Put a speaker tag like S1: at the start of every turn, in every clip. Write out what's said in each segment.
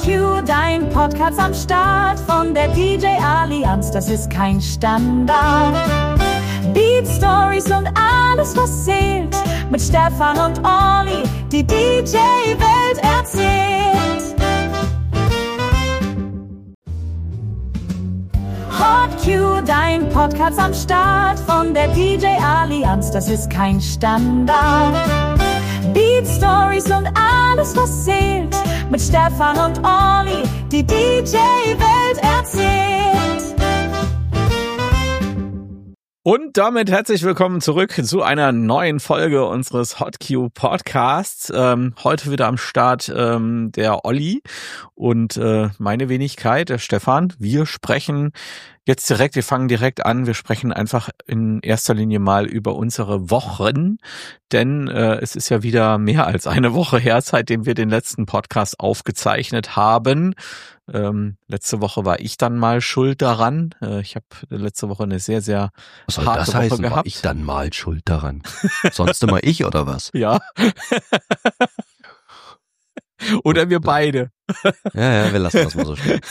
S1: You, dein Podcast am Start von der DJ Allianz, das ist kein Standard. Beat Stories und alles, was zählt, mit Stefan und Olli, die DJ-Welt erzählt. Hot Q, dein Podcast am Start von der DJ Allianz, das ist kein Standard. Beat Stories und alles, was zählt, mit Stefan und Olli, die DJ-Welt erzählt.
S2: Und damit herzlich willkommen zurück zu einer neuen Folge unseres Hot Q Podcasts. Heute wieder am Start der Olli und meine Wenigkeit, der Stefan. Wir sprechen jetzt direkt, wir fangen direkt an, wir sprechen einfach in erster Linie mal über unsere Wochen, denn es ist ja wieder mehr als eine Woche her, seitdem wir den letzten Podcast aufgezeichnet haben. Letzte Woche war ich dann mal schuld daran. Ich habe letzte Woche eine sehr, sehr harte Woche gehabt.
S3: War ich dann mal schuld daran? Sonst immer ich oder was?
S2: Ja. Oder wir beide.
S3: Ja, wir lassen das mal so stehen.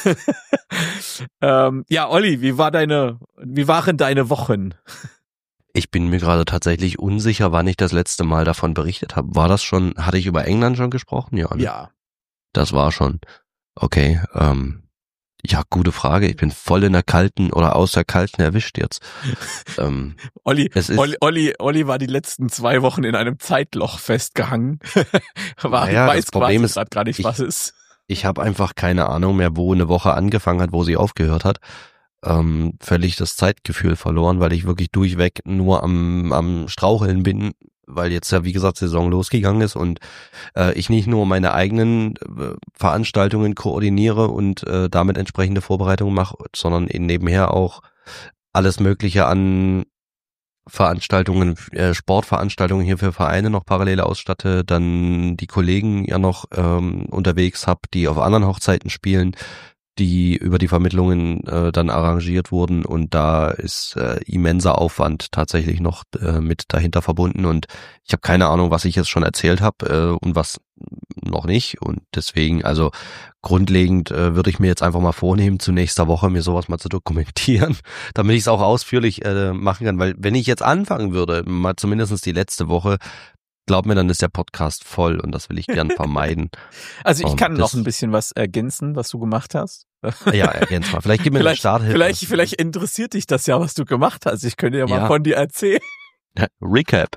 S2: Ja, Olli, wie waren deine Wochen?
S3: Ich bin mir gerade tatsächlich unsicher, wann ich das letzte Mal davon berichtet habe. Hatte ich über England schon gesprochen? Ja, ne?
S2: Ja.
S3: Das war schon. Okay, ja, gute Frage. Ich bin voll in der kalten oder aus der kalten erwischt jetzt.
S2: Olli war die letzten 2 Wochen in einem Zeitloch festgehangen.
S3: Das Problem ist
S2: gerade gar nicht, was ist.
S3: Ich habe einfach keine Ahnung mehr, wo eine Woche angefangen hat, wo sie aufgehört hat. Völlig das Zeitgefühl verloren, weil ich wirklich durchweg nur am Straucheln bin, weil jetzt ja, wie gesagt, Saison losgegangen ist und ich nicht nur meine eigenen Veranstaltungen koordiniere und damit entsprechende Vorbereitungen mache, sondern eben nebenher auch alles Mögliche an Veranstaltungen, Sportveranstaltungen hier für Vereine noch parallel ausstatte, dann die Kollegen ja noch unterwegs habe, die auf anderen Hochzeiten spielen, die über die Vermittlungen dann arrangiert wurden, und da ist immenser Aufwand tatsächlich noch mit dahinter verbunden, und ich habe keine Ahnung, was ich jetzt schon erzählt habe und was noch nicht, und deswegen, also grundlegend würde ich mir jetzt einfach mal vornehmen, zu nächster Woche mir sowas mal zu dokumentieren, damit ich es auch ausführlich machen kann, weil wenn ich jetzt anfangen würde, mal zumindest die letzte Woche, glaub mir, dann ist der Podcast voll, und das will ich gern vermeiden.
S2: Also ich kann noch ein bisschen was ergänzen, was du gemacht hast.
S3: Ja, ergänz mal. Vielleicht gib mir eine Starthilfe.
S2: Vielleicht interessiert dich das ja, was du gemacht hast. Ich könnte ja mal von dir erzählen.
S3: Recap.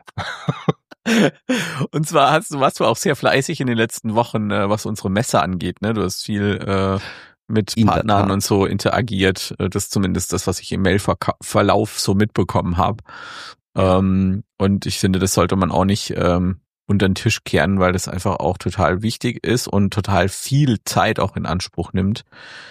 S2: Und zwar warst du auch sehr fleißig in den letzten Wochen, was unsere Messe angeht. Ne? Du hast viel mit Partnern und so interagiert. Das ist zumindest das, was ich im Mailverlauf so mitbekommen habe. Und ich finde, das sollte man auch nicht unter den Tisch kehren, weil das einfach auch total wichtig ist und total viel Zeit auch in Anspruch nimmt,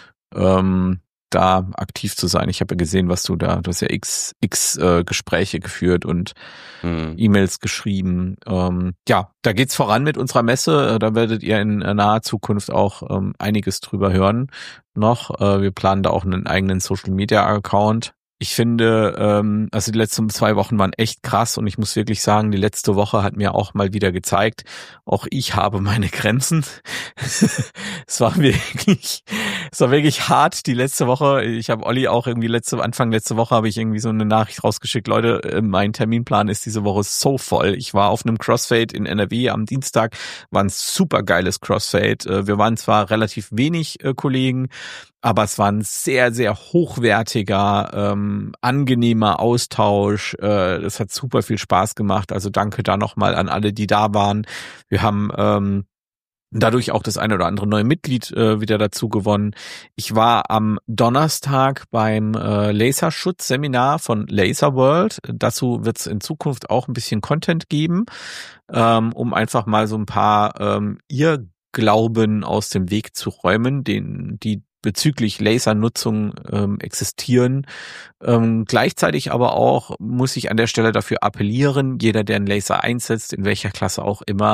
S2: da aktiv zu sein. Ich habe ja gesehen, du hast ja x Gespräche geführt und E-Mails geschrieben. Ja, da geht's voran mit unserer Messe. Da werdet ihr in naher Zukunft auch einiges drüber hören noch. Wir planen da auch einen eigenen Social-Media-Account. Ich finde, also die letzten 2 Wochen waren echt krass, und ich muss wirklich sagen, die letzte Woche hat mir auch mal wieder gezeigt, auch ich habe meine Grenzen. Es war wirklich hart die letzte Woche. Ich habe Olli auch irgendwie Anfang letzte Woche habe ich irgendwie so eine Nachricht rausgeschickt: Leute, mein Terminplan ist diese Woche so voll. Ich war auf einem Crossfade in NRW am Dienstag, war ein super geiles Crossfade. Wir waren zwar relativ wenig Kollegen, aber es war ein sehr, sehr hochwertiger, angenehmer Austausch. Es hat super viel Spaß gemacht. Also danke da nochmal an alle, die da waren. Wir haben dadurch auch das eine oder andere neue Mitglied wieder dazu gewonnen. Ich war am Donnerstag beim Laserschutzseminar von Laser World. Dazu wird es in Zukunft auch ein bisschen Content geben, um einfach mal so ein paar Irrglauben aus dem Weg zu räumen, die bezüglich Lasernutzung existieren. Gleichzeitig aber auch muss ich an der Stelle dafür appellieren, jeder, der einen Laser einsetzt, in welcher Klasse auch immer,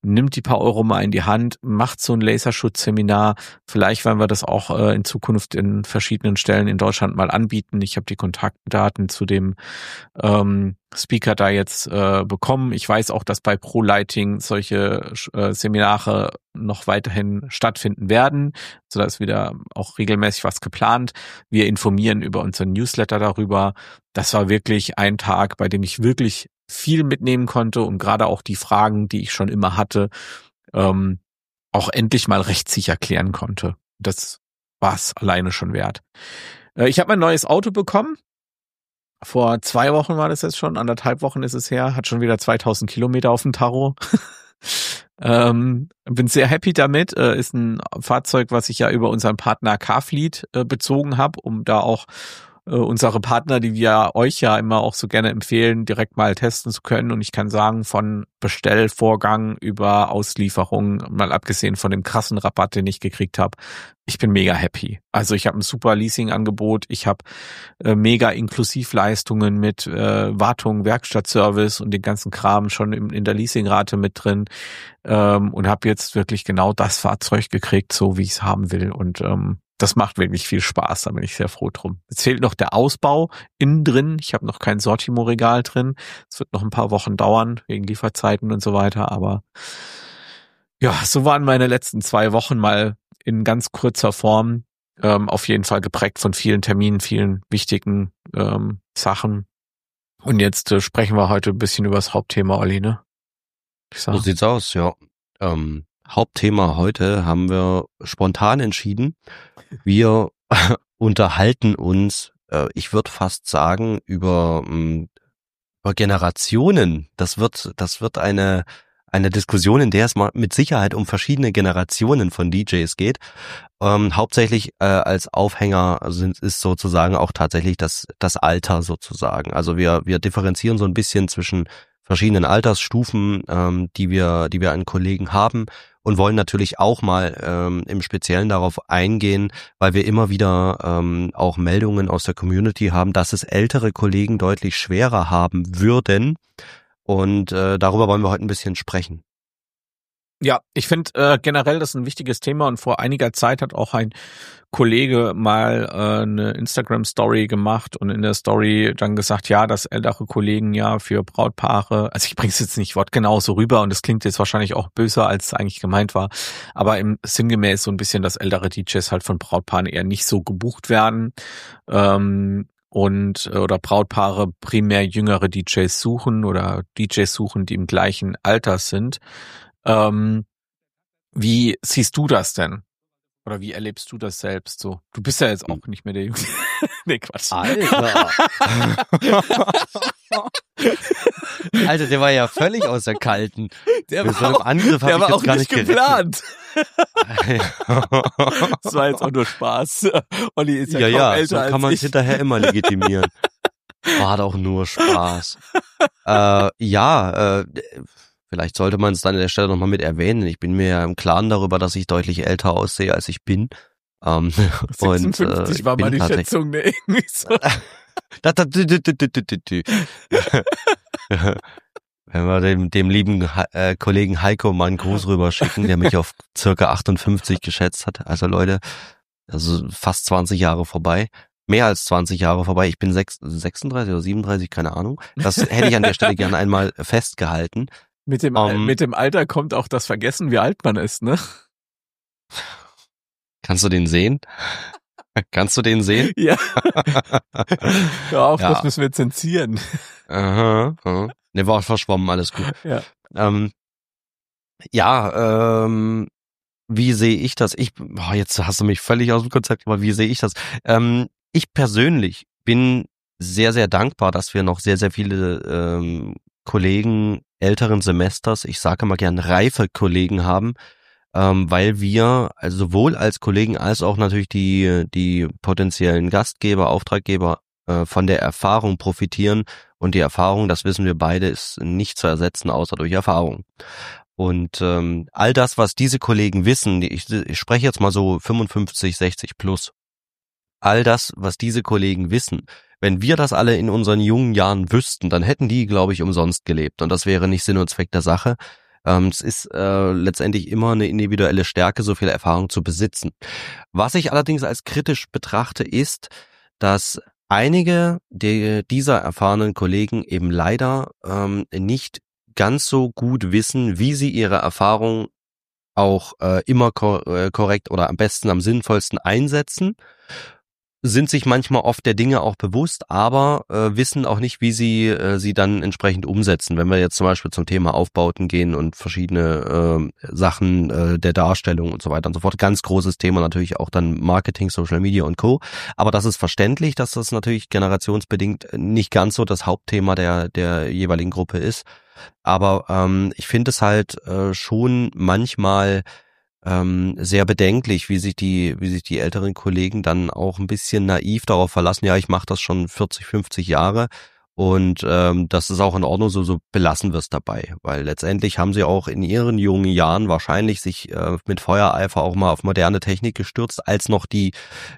S2: nimmt die paar Euro mal in die Hand, macht so ein Laserschutzseminar. Vielleicht werden wir das auch in Zukunft in verschiedenen Stellen in Deutschland mal anbieten. Ich habe die Kontaktdaten zu dem Speaker da jetzt bekommen. Ich weiß auch, dass bei ProLighting solche Seminare noch weiterhin stattfinden werden. So, da ist wieder auch regelmäßig was geplant. Wir informieren über unseren Newsletter darüber. Das war wirklich ein Tag, bei dem ich wirklich viel mitnehmen konnte und gerade auch die Fragen, die ich schon immer hatte, auch endlich mal rechtssicher klären konnte. Das war's alleine schon wert. Ich habe mein neues Auto bekommen. Vor 2 Wochen war das jetzt schon, 1,5 Wochen ist es her, hat schon wieder 2000 Kilometer auf dem Tacho. Bin sehr happy damit. Ist ein Fahrzeug, was ich ja über unseren Partner Carfleet bezogen habe, um da auch unsere Partner, die wir euch ja immer auch so gerne empfehlen, direkt mal testen zu können. Und ich kann sagen, von Bestellvorgang über Auslieferung, mal abgesehen von dem krassen Rabatt, den ich gekriegt habe, ich bin mega happy. Also ich habe ein super Leasing-Angebot, ich habe mega Inklusivleistungen mit Wartung, Werkstattservice und den ganzen Kram schon in der Leasingrate mit drin und habe jetzt wirklich genau das Fahrzeug gekriegt, so wie ich es haben will. Und das macht wirklich viel Spaß, da bin ich sehr froh drum. Jetzt fehlt noch der Ausbau innen drin. Ich habe noch kein Sortimo-Regal drin. Es wird noch ein paar Wochen dauern, wegen Lieferzeiten und so weiter. Aber ja, so waren meine letzten 2 Wochen mal in ganz kurzer Form. Auf jeden Fall geprägt von vielen Terminen, vielen wichtigen Sachen. Und jetzt sprechen wir heute ein bisschen über das Hauptthema, Olli, ne?
S3: So sieht's aus, ja. Hauptthema heute haben wir spontan entschieden. Wir unterhalten uns, ich würde fast sagen, über Generationen. Das wird eine Diskussion, in der es mal mit Sicherheit um verschiedene Generationen von DJs geht. Hauptsächlich als Aufhänger ist sozusagen auch tatsächlich das Alter sozusagen. Also wir differenzieren so ein bisschen zwischen verschiedenen Altersstufen, die wir an Kollegen haben und wollen natürlich auch mal im Speziellen darauf eingehen, weil wir immer wieder auch Meldungen aus der Community haben, dass es ältere Kollegen deutlich schwerer haben würden. Und darüber wollen wir heute ein bisschen sprechen.
S2: Ja, ich finde generell das ist ein wichtiges Thema und vor einiger Zeit hat auch ein Kollege mal eine Instagram-Story gemacht und in der Story dann gesagt, ja, dass ältere Kollegen ja für Brautpaare, also ich bringe es jetzt nicht wortgenau so rüber und das klingt jetzt wahrscheinlich auch böser, als es eigentlich gemeint war, aber im sinngemäß so ein bisschen, dass ältere DJs halt von Brautpaaren eher nicht so gebucht werden und oder Brautpaare primär jüngere DJs suchen oder DJs suchen, die im gleichen Alter sind. Wie siehst du das denn? Oder wie erlebst du das selbst so? Du bist ja jetzt auch nicht mehr der Jüngste. Nee, Quatsch.
S3: Alter! Alter, der war ja völlig aus der Kalten.
S2: Der war auch nicht geplant. Das war jetzt auch nur Spaß. Olli ist ja kaum älter
S3: so
S2: als
S3: kann man es hinterher immer legitimieren. War doch nur Spaß. Vielleicht sollte man es dann an der Stelle nochmal mit erwähnen. Ich bin mir ja im Klaren darüber, dass ich deutlich älter aussehe, als ich bin.
S2: 56 war mal die Schätzung, ne? Irgendwie so.
S3: Wenn wir dem lieben Kollegen Heiko mal einen Gruß rüberschicken, der mich auf circa 58 geschätzt hat. Also Leute, also fast 20 Jahre vorbei. Mehr als 20 Jahre vorbei. Ich bin 36 oder 37, keine Ahnung. Das hätte ich an der Stelle gerne einmal festgehalten.
S2: Mit dem Alter kommt auch das Vergessen, wie alt man ist, ne?
S3: Kannst du den sehen? Kannst du den sehen?
S2: Ja. Hör auf, das müssen wir zensieren.
S3: Aha. Ne, war verschwommen, alles gut.
S2: Ja.
S3: Wie sehe ich das? Jetzt hast du mich völlig aus dem Konzept, aber wie sehe ich das? Ich persönlich bin sehr, sehr dankbar, dass wir noch sehr, sehr viele Kollegen älteren Semesters, ich sage mal gern reife Kollegen haben, weil wir also sowohl als Kollegen als auch natürlich die potenziellen Gastgeber, Auftraggeber von der Erfahrung profitieren und die Erfahrung, das wissen wir beide, ist nicht zu ersetzen, außer durch Erfahrung. Und all das, was diese Kollegen wissen, ich spreche jetzt mal so 55, 60 plus, all das, was diese Kollegen wissen, wenn wir das alle in unseren jungen Jahren wüssten, dann hätten die, glaube ich, umsonst gelebt. Und das wäre nicht Sinn und Zweck der Sache. Es ist letztendlich immer eine individuelle Stärke, so viel Erfahrung zu besitzen. Was ich allerdings als kritisch betrachte, ist, dass einige dieser erfahrenen Kollegen eben leider nicht ganz so gut wissen, wie sie ihre Erfahrung auch immer korrekt oder am besten, am sinnvollsten einsetzen, sind sich manchmal oft der Dinge auch bewusst, aber wissen auch nicht, wie sie dann entsprechend umsetzen. Wenn wir jetzt zum Beispiel zum Thema Aufbauten gehen und verschiedene Sachen der Darstellung und so weiter und so fort. Ganz großes Thema natürlich auch dann Marketing, Social Media und Co. Aber das ist verständlich, dass das natürlich generationsbedingt nicht ganz so das Hauptthema der jeweiligen Gruppe ist. Aber ich finde es halt schon manchmal sehr bedenklich, wie sich die älteren Kollegen dann auch ein bisschen naiv darauf verlassen, ja, ich mache das schon 40, 50 Jahre und das ist auch in Ordnung, so belassen wir es dabei, weil letztendlich haben sie auch in ihren jungen Jahren wahrscheinlich sich mit Feuereifer auch mal auf moderne Technik gestürzt, als noch die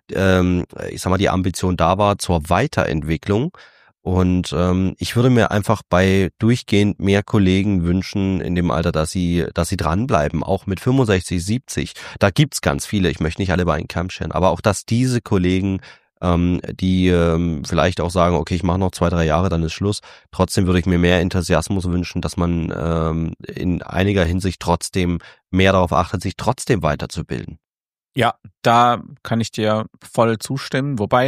S3: Ambition da war zur Weiterentwicklung. Und ich würde mir einfach bei durchgehend mehr Kollegen wünschen in dem Alter, dass sie dranbleiben, auch mit 65, 70. Da gibt's ganz viele, ich möchte nicht alle bei einen Kamm scheren, aber auch, dass diese Kollegen, die vielleicht auch sagen, okay, ich mache noch 2, 3 Jahre, dann ist Schluss. Trotzdem würde ich mir mehr Enthusiasmus wünschen, dass man in einiger Hinsicht trotzdem mehr darauf achtet, sich trotzdem weiterzubilden.
S2: Ja, da kann ich dir voll zustimmen, wobei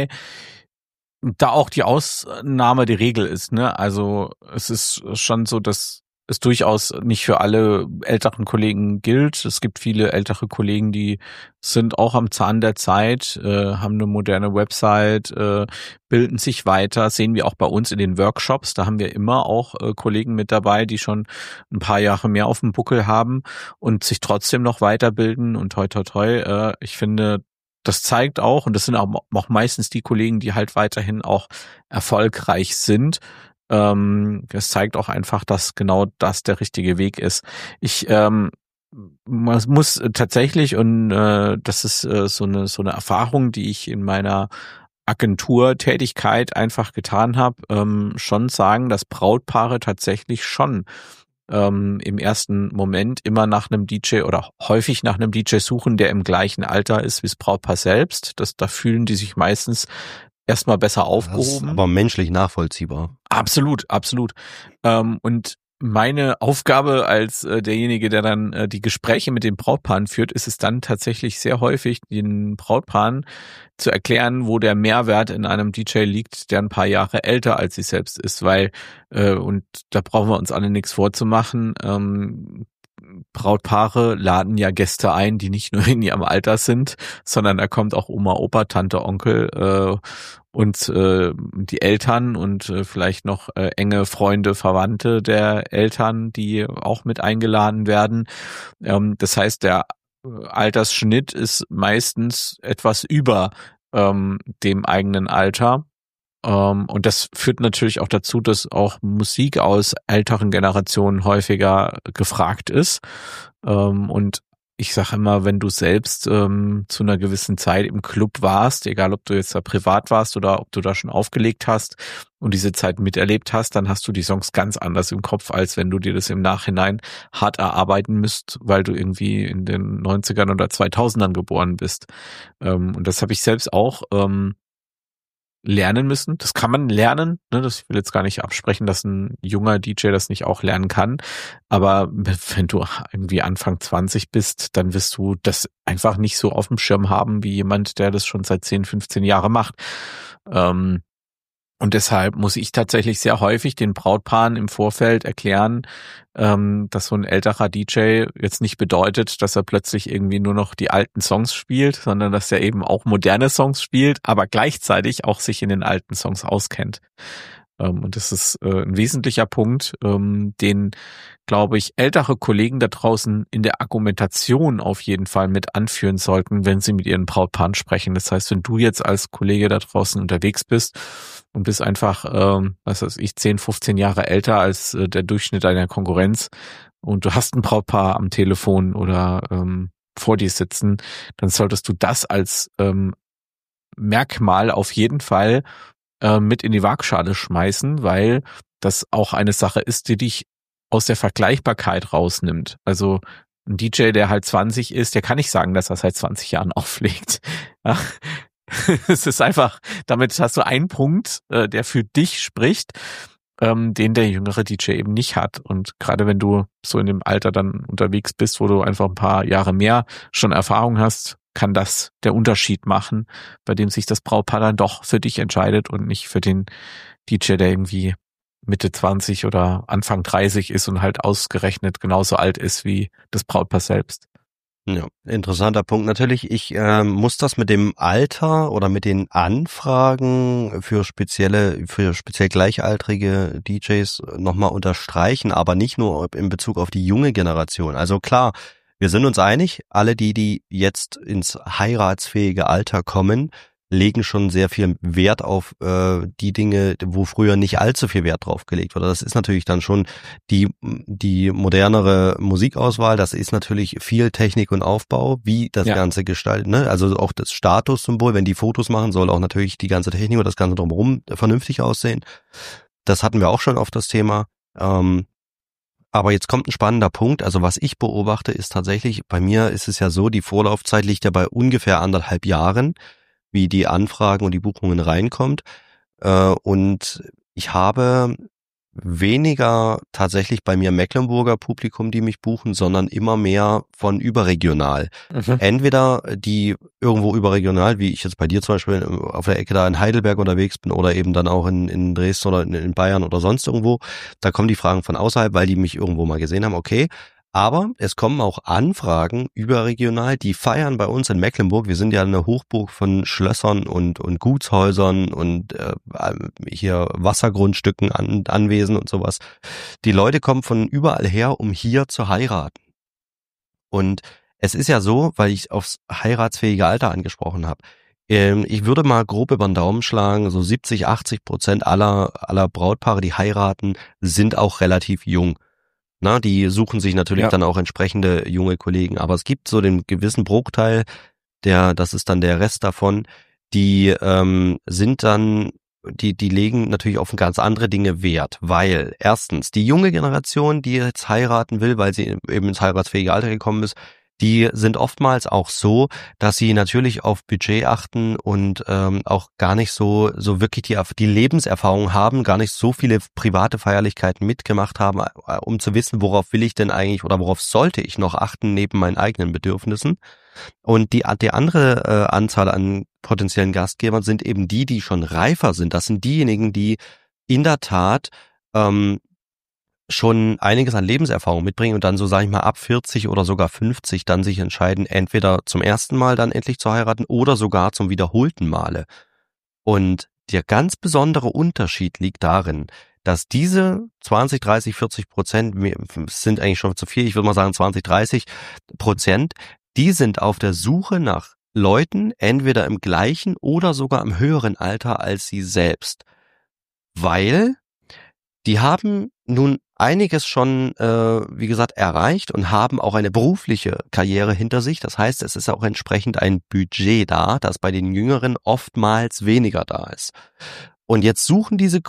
S2: da auch die Ausnahme die Regel ist, ne? Also es ist schon so, dass es durchaus nicht für alle älteren Kollegen gilt. Es gibt viele ältere Kollegen, die sind auch am Zahn der Zeit, haben eine moderne Website, bilden sich weiter, sehen wir auch bei uns in den Workshops. Da haben wir immer auch Kollegen mit dabei, die schon ein paar Jahre mehr auf dem Buckel haben und sich trotzdem noch weiterbilden. Und toi, toi, toi, ich finde, das zeigt auch, und das sind auch meistens die Kollegen, die halt weiterhin auch erfolgreich sind. Das zeigt auch einfach, dass genau das der richtige Weg ist. Ich muss tatsächlich, und das ist so eine Erfahrung, die ich in meiner Agenturtätigkeit einfach getan habe, schon sagen, dass Brautpaare tatsächlich schon im ersten Moment immer nach einem DJ oder häufig nach einem DJ suchen, der im gleichen Alter ist wie das Brautpaar selbst. Da fühlen die sich meistens erstmal besser aufgehoben. Das ist
S3: aber menschlich nachvollziehbar.
S2: Absolut, absolut. Und meine Aufgabe als derjenige, der dann die Gespräche mit den Brautpaaren führt, ist es dann tatsächlich sehr häufig, den Brautpaaren zu erklären, wo der Mehrwert in einem DJ liegt, der ein paar Jahre älter als sie selbst ist, weil, und da brauchen wir uns alle nichts vorzumachen, Brautpaare laden ja Gäste ein, die nicht nur in ihrem Alter sind, sondern da kommt auch Oma, Opa, Tante, Onkel und die Eltern und vielleicht noch enge Freunde, Verwandte der Eltern, die auch mit eingeladen werden. Das heißt, der Altersschnitt ist meistens etwas über dem eigenen Alter. Und das führt natürlich auch dazu, dass auch Musik aus älteren Generationen häufiger gefragt ist. Und ich sage immer, wenn du selbst zu einer gewissen Zeit im Club warst, egal ob du jetzt da privat warst oder ob du da schon aufgelegt hast und diese Zeit miterlebt hast, dann hast du die Songs ganz anders im Kopf, als wenn du dir das im Nachhinein hart erarbeiten müsst, weil du irgendwie in den 90ern oder 2000ern geboren bist. Und das habe ich selbst auch lernen müssen. Das kann man lernen. Ne? Ich will jetzt gar nicht absprechen, dass ein junger DJ das nicht auch lernen kann. Aber wenn du irgendwie Anfang 20 bist, dann wirst du das einfach nicht so auf dem Schirm haben wie jemand, der das schon seit 10, 15 Jahren macht. Und deshalb muss ich tatsächlich sehr häufig den Brautpaaren im Vorfeld erklären, dass so ein älterer DJ jetzt nicht bedeutet, dass er plötzlich irgendwie nur noch die alten Songs spielt, sondern dass er eben auch moderne Songs spielt, aber gleichzeitig auch sich in den alten Songs auskennt. Und das ist ein wesentlicher Punkt, den, glaube ich, ältere Kollegen da draußen in der Argumentation auf jeden Fall mit anführen sollten, wenn sie mit ihren Brautpaaren sprechen. Das heißt, wenn du jetzt als Kollege da draußen unterwegs bist und bist einfach, 10, 15 Jahre älter als der Durchschnitt deiner Konkurrenz und du hast ein Brautpaar am Telefon oder vor dir sitzen, dann solltest du das als Merkmal auf jeden Fall mit in die Waagschale schmeißen, weil das auch eine Sache ist, die dich aus der Vergleichbarkeit rausnimmt. Also ein DJ, der halt 20 ist, der kann nicht sagen, dass er seit 20 Jahren auflegt. Ja. Es ist einfach, damit hast du einen Punkt, der für dich spricht, den der jüngere DJ eben nicht hat. Und gerade wenn du so in dem Alter dann unterwegs bist, wo du einfach ein paar Jahre mehr schon Erfahrung hast, kann das der Unterschied machen, bei dem sich das Brautpaar dann doch für dich entscheidet und nicht für den DJ, der irgendwie Mitte 20 oder Anfang 30 ist und halt ausgerechnet genauso alt ist wie das Brautpaar selbst.
S3: Ja, interessanter Punkt. Natürlich, ich muss das mit dem Alter oder mit den Anfragen für speziell gleichaltrige DJs nochmal unterstreichen, aber nicht nur in Bezug auf die junge Generation. Also klar, wir sind uns einig, alle die jetzt ins heiratsfähige Alter kommen, legen schon sehr viel Wert auf die Dinge, wo früher nicht allzu viel Wert drauf gelegt wurde. Das ist natürlich dann schon die modernere Musikauswahl. Das ist natürlich viel Technik und Aufbau, wie das Ganze gestaltet. Ne? Also auch das Statussymbol, wenn die Fotos machen, soll auch natürlich die ganze Technik und das Ganze drumherum vernünftig aussehen. Das hatten wir auch schon auf das Thema. Aber jetzt kommt ein spannender Punkt. Also was ich beobachte, ist tatsächlich, bei mir ist es ja so, die Vorlaufzeit liegt ja bei ungefähr 1,5 Jahren, wie die Anfragen und die Buchungen reinkommt. Und ich habe weniger tatsächlich bei mir Mecklenburger Publikum, die mich buchen, sondern immer mehr von überregional. Entweder die irgendwo überregional, wie ich jetzt bei dir zum Beispiel auf der Ecke da in Heidelberg unterwegs bin oder eben dann auch in Dresden oder in Bayern oder sonst irgendwo. Da kommen die Fragen von außerhalb, weil die mich irgendwo mal gesehen haben, okay. Aber es kommen auch Anfragen überregional, die feiern bei uns in Mecklenburg. Wir sind ja eine Hochburg von Schlössern und Gutshäusern und hier Wassergrundstücken, Anwesen und sowas. Die Leute kommen von überall her, um hier zu heiraten. Und es ist ja so, weil ich aufs heiratsfähige Alter angesprochen habe. Ich würde mal grob über den Daumen schlagen, so 70-80% aller Brautpaare, die heiraten, sind auch relativ jung. Na, die suchen sich natürlich dann auch entsprechende junge Kollegen, aber es gibt so den gewissen Bruchteil, das ist dann der Rest davon, die sind dann, die legen natürlich auf ganz andere Dinge Wert, weil erstens die junge Generation, die jetzt heiraten will, weil sie eben ins heiratsfähige Alter gekommen ist, die sind oftmals auch so, dass sie natürlich auf Budget achten und auch gar nicht so wirklich die Lebenserfahrung haben, gar nicht so viele private Feierlichkeiten mitgemacht haben, um zu wissen, worauf will ich denn eigentlich oder worauf sollte ich noch achten neben meinen eigenen Bedürfnissen. Und die andere Anzahl an potenziellen Gastgebern sind eben die schon reifer sind. Das sind diejenigen, die in der Tat schon einiges an Lebenserfahrung mitbringen und dann so, sage ich mal, ab 40 oder sogar 50 dann sich entscheiden, entweder zum ersten Mal dann endlich zu heiraten oder sogar zum wiederholten Male. Und der ganz besondere Unterschied liegt darin, dass diese 20, 30, 40%, sind eigentlich schon zu viel, ich würde mal sagen 20, 30%, die sind auf der Suche nach Leuten, entweder im gleichen oder sogar im höheren Alter als sie selbst. Weil die haben nun einiges schon, wie gesagt, erreicht und haben auch eine berufliche Karriere hinter sich. Das heißt, es ist auch entsprechend ein Budget da, das bei den Jüngeren oftmals weniger da ist. Und jetzt suchen diese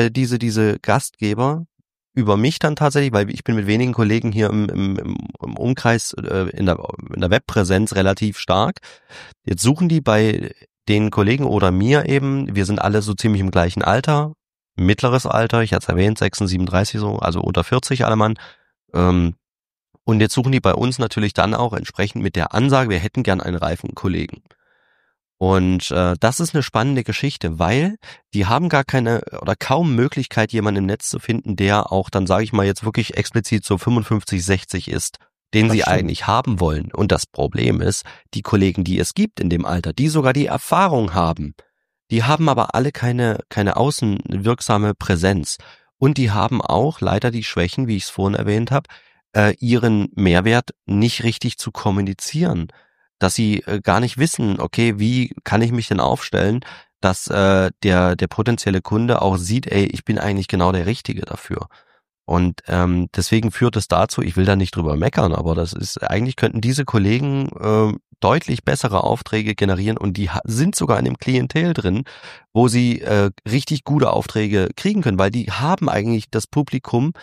S3: Gastgeber über mich dann tatsächlich, weil ich bin mit wenigen Kollegen hier im Umkreis in der Webpräsenz relativ stark. Jetzt suchen die bei den Kollegen oder mir eben, wir sind alle so ziemlich im gleichen Alter, mittleres Alter, ich hatte es erwähnt, 36, 37 so, also unter 40 alle Mann. Und jetzt suchen die bei uns natürlich dann auch entsprechend mit der Ansage, wir hätten gern einen reifen Kollegen. Und das ist eine spannende Geschichte, weil die haben gar keine oder kaum Möglichkeit, jemanden im Netz zu finden, der auch dann, sage ich mal, jetzt wirklich explizit so 55, 60 ist, den sie eigentlich haben wollen. Und das Problem ist, die Kollegen, die es gibt in dem Alter, die sogar die Erfahrung haben, die haben aber alle keine außenwirksame Präsenz. Und die haben auch leider die Schwächen, wie ich es vorhin erwähnt habe, ihren Mehrwert nicht richtig zu kommunizieren. Dass sie gar nicht wissen, okay, wie kann ich mich denn aufstellen, dass der potenzielle Kunde auch sieht, ey, ich bin eigentlich genau der Richtige dafür. Und deswegen führt es dazu, ich will da nicht drüber meckern, aber das ist, eigentlich könnten diese Kollegen deutlich bessere Aufträge generieren und die sind sogar in dem Klientel drin, wo sie richtig gute Aufträge kriegen können, weil die haben eigentlich das Publikum,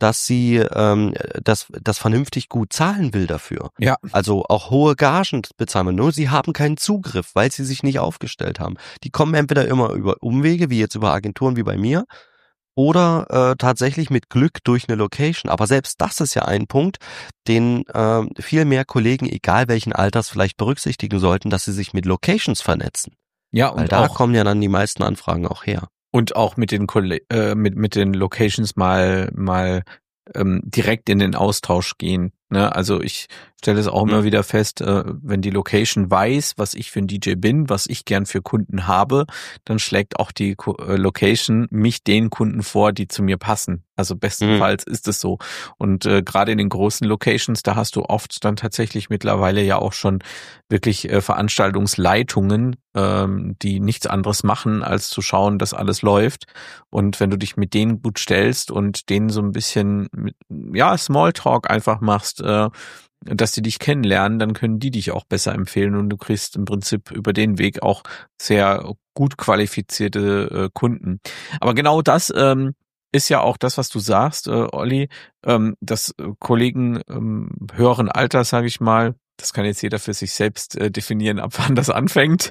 S3: dass sie das vernünftig gut zahlen will dafür.
S2: Ja.
S3: Also auch hohe Gagen bezahlen wir, nur sie haben keinen Zugriff, weil sie sich nicht aufgestellt haben. Die kommen entweder immer über Umwege, wie jetzt über Agenturen wie bei mir, oder tatsächlich mit Glück durch eine Location. Aber selbst das ist ja ein Punkt, den viel mehr Kollegen, egal welchen Alters, vielleicht berücksichtigen sollten, dass sie sich mit Locations vernetzen.
S2: Ja, und
S3: weil da
S2: auch
S3: kommen ja dann die meisten Anfragen auch her.
S2: und auch mit den mit den Locations mal direkt in den Austausch gehen. Ne? Also ich stelle es auch immer wieder fest, wenn die Location weiß, was ich für ein DJ bin, was ich gern für Kunden habe, dann schlägt auch die Location mich den Kunden vor, die zu mir passen. Also bestenfalls ist es so. Und gerade in den großen Locations, da hast du oft dann tatsächlich mittlerweile ja auch schon wirklich Veranstaltungsleitungen, die nichts anderes machen, als zu schauen, dass alles läuft. Und wenn du dich mit denen gut stellst und denen so ein bisschen Smalltalk einfach machst, dass die dich kennenlernen, dann können die dich auch besser empfehlen und du kriegst im Prinzip über den Weg auch sehr gut qualifizierte Kunden. Aber genau das ist ja auch das, was du sagst, Olli, dass Kollegen höheren Alters, sage ich mal, das kann jetzt jeder für sich selbst definieren, ab wann das anfängt,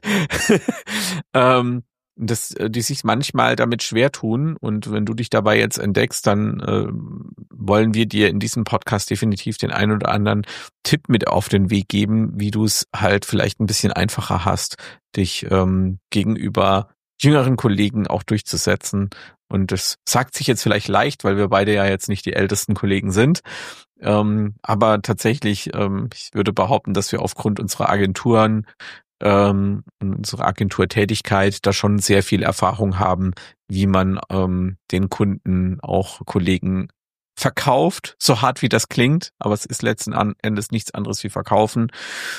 S2: dass die sich manchmal damit schwer tun, und wenn du dich dabei jetzt entdeckst, dann wollen wir dir in diesem Podcast definitiv den einen oder anderen Tipp mit auf den Weg geben, wie du es halt vielleicht ein bisschen einfacher hast, dich gegenüber jüngeren Kollegen auch durchzusetzen. Und das sagt sich jetzt vielleicht leicht, weil wir beide ja jetzt nicht die ältesten Kollegen sind. Aber tatsächlich, ich würde behaupten, dass wir aufgrund unserer Agenturen, unserer Agenturtätigkeit da schon sehr viel Erfahrung haben, wie man den Kunden auch Kollegen verkauft, so hart wie das klingt, aber es ist letzten Endes nichts anderes wie verkaufen.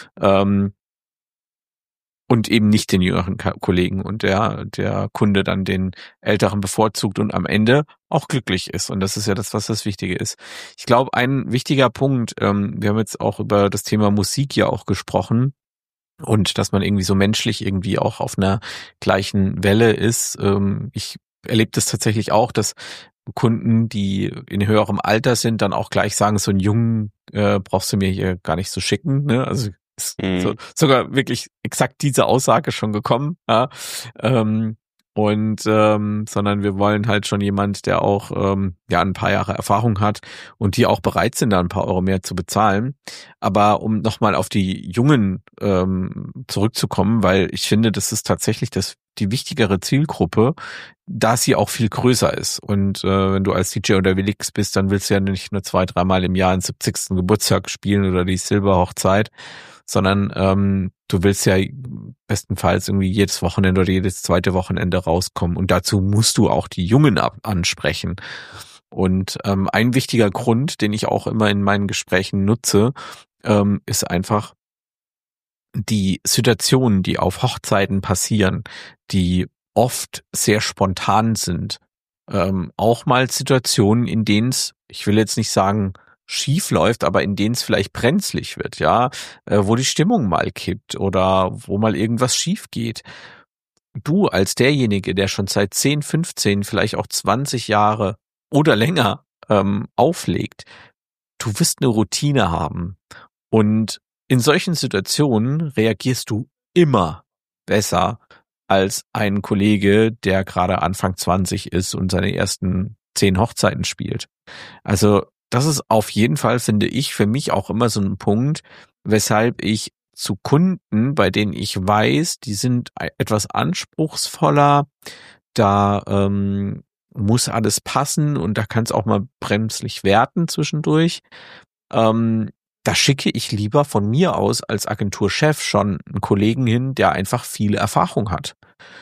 S2: Und eben nicht den jüngeren Kollegen und der Kunde dann den älteren bevorzugt und am Ende auch glücklich ist. Und das ist ja das, was das Wichtige ist. Ich glaube, ein wichtiger Punkt, wir haben jetzt auch über das Thema Musik ja auch gesprochen und dass man irgendwie so menschlich irgendwie auch auf einer gleichen Welle ist. Ich erlebe das tatsächlich auch, dass Kunden, die in höherem Alter sind, dann auch gleich sagen, so einen Jungen brauchst du mir hier gar nicht so schicken, ne? Also sogar wirklich exakt diese Aussage schon gekommen, ja. Sondern wir wollen halt schon jemand, der auch ein paar Jahre Erfahrung hat und die auch bereit sind, da ein paar Euro mehr zu bezahlen. Aber um nochmal auf die Jungen zurückzukommen, weil ich finde, das ist tatsächlich die wichtigere Zielgruppe, da sie auch viel größer ist. Und wenn du als DJ unterwegs bist, dann willst du ja nicht nur 2-3 Mal im Jahr den 70. Geburtstag spielen oder die Silberhochzeit, sondern du willst ja bestenfalls irgendwie jedes Wochenende oder jedes zweite Wochenende rauskommen. Und dazu musst du auch die Jungen ansprechen. Und ein wichtiger Grund, den ich auch immer in meinen Gesprächen nutze, ist einfach die Situationen, die auf Hochzeiten passieren, die oft sehr spontan sind. Auch mal Situationen, in denen es, ich will jetzt nicht sagen, schief läuft, aber in denen es vielleicht brenzlig wird, ja, wo die Stimmung mal kippt oder wo mal irgendwas schief geht. Du als derjenige, der schon seit 10, 15, vielleicht auch 20 Jahre oder länger auflegt, du wirst eine Routine haben. Und in solchen Situationen reagierst du immer besser als ein Kollege, der gerade Anfang 20 ist und seine ersten 10 Hochzeiten spielt. Also das ist auf jeden Fall, finde ich, für mich auch immer so ein Punkt, weshalb ich zu Kunden, bei denen ich weiß, die sind etwas anspruchsvoller, da muss alles passen und da kann es auch mal bremslich werden zwischendurch. Da schicke ich lieber von mir aus als Agenturchef schon einen Kollegen hin, der einfach viel Erfahrung hat.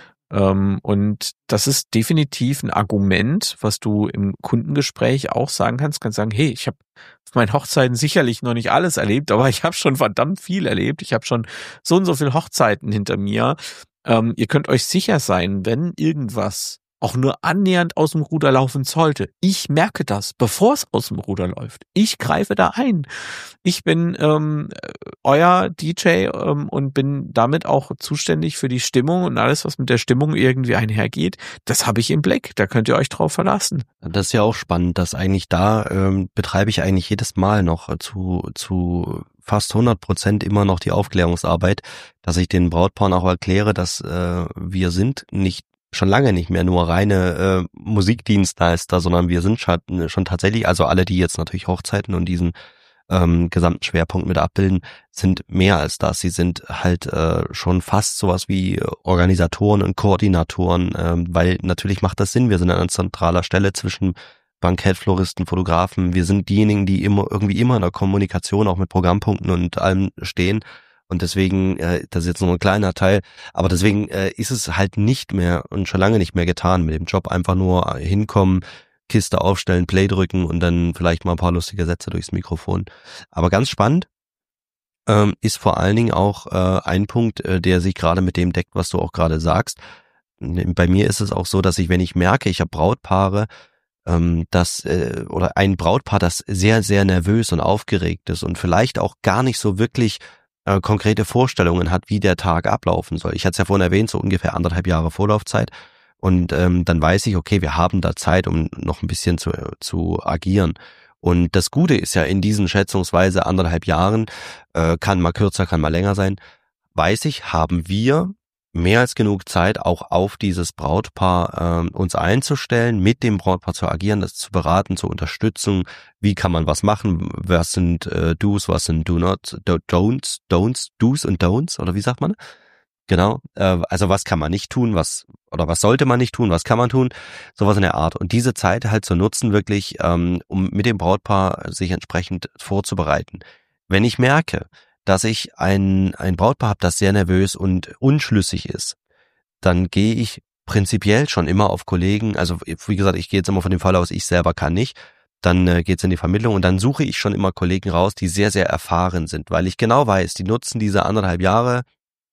S2: Und das ist definitiv ein Argument, was du im Kundengespräch auch sagen kannst. Kannst sagen, hey, ich habe auf meinen Hochzeiten sicherlich noch nicht alles erlebt, aber ich habe schon verdammt viel erlebt. Ich habe schon so und so viele Hochzeiten hinter mir. Ihr könnt euch sicher sein, wenn irgendwas auch nur annähernd aus dem Ruder laufen sollte, ich merke das, bevor es aus dem Ruder läuft. Ich greife da ein. Ich bin euer DJ und bin damit auch zuständig für die Stimmung und alles, was mit der Stimmung irgendwie einhergeht. Das habe ich im Blick. Da könnt ihr euch drauf verlassen.
S3: Das ist ja auch spannend, dass eigentlich da betreibe ich eigentlich jedes Mal noch zu fast 100% immer noch die Aufklärungsarbeit, dass ich den Brautpaaren auch erkläre, dass wir sind schon lange nicht mehr nur reine Musikdienstleister, sondern wir sind schon tatsächlich, also alle, die jetzt natürlich Hochzeiten und diesen gesamten Schwerpunkt mit abbilden, sind mehr als das. Sie sind halt schon fast sowas wie Organisatoren und Koordinatoren, weil natürlich macht das Sinn. Wir sind an einer zentraler Stelle zwischen Bankett, Floristen, Fotografen. Wir sind diejenigen, die irgendwie immer in der Kommunikation auch mit Programmpunkten und allem stehen. Und deswegen, das ist jetzt nur ein kleiner Teil, aber deswegen ist es halt nicht mehr und schon lange nicht mehr getan mit dem Job. Einfach nur hinkommen, Kiste aufstellen, Play drücken und dann vielleicht mal ein paar lustige Sätze durchs Mikrofon. Aber ganz spannend ist vor allen Dingen auch ein Punkt, der sich gerade mit dem deckt, was du auch gerade sagst. Bei mir ist es auch so, dass wenn ich merke, ich habe Brautpaare, oder ein Brautpaar, das sehr, sehr nervös und aufgeregt ist und vielleicht auch gar nicht so wirklich konkrete Vorstellungen hat, wie der Tag ablaufen soll. Ich hatte es ja vorhin erwähnt, so ungefähr 1,5 Jahre Vorlaufzeit. Und dann weiß ich, okay, wir haben da Zeit, um noch ein bisschen zu agieren. Und das Gute ist ja, in diesen schätzungsweise 1,5 Jahren, kann mal kürzer, kann mal länger sein, weiß ich, haben wir mehr als genug Zeit, auch auf dieses Brautpaar uns einzustellen, mit dem Brautpaar zu agieren, das zu beraten, zu unterstützen. Wie kann man was machen? Was sind Do's, was sind Do's und Don'ts, oder wie sagt man? Genau, also was kann man nicht tun, was sollte man nicht tun, was kann man tun, sowas in der Art. Und diese Zeit halt zu nutzen, wirklich, um mit dem Brautpaar sich entsprechend vorzubereiten. Wenn ich merke, dass ich ein Brautpaar habe, das sehr nervös und unschlüssig ist, dann gehe ich prinzipiell schon immer auf Kollegen, also wie gesagt, ich gehe jetzt immer von dem Fall aus, ich selber kann nicht, dann geht's in die Vermittlung und dann suche ich schon immer Kollegen raus, die sehr, sehr erfahren sind, weil ich genau weiß, die nutzen diese 1,5 Jahre,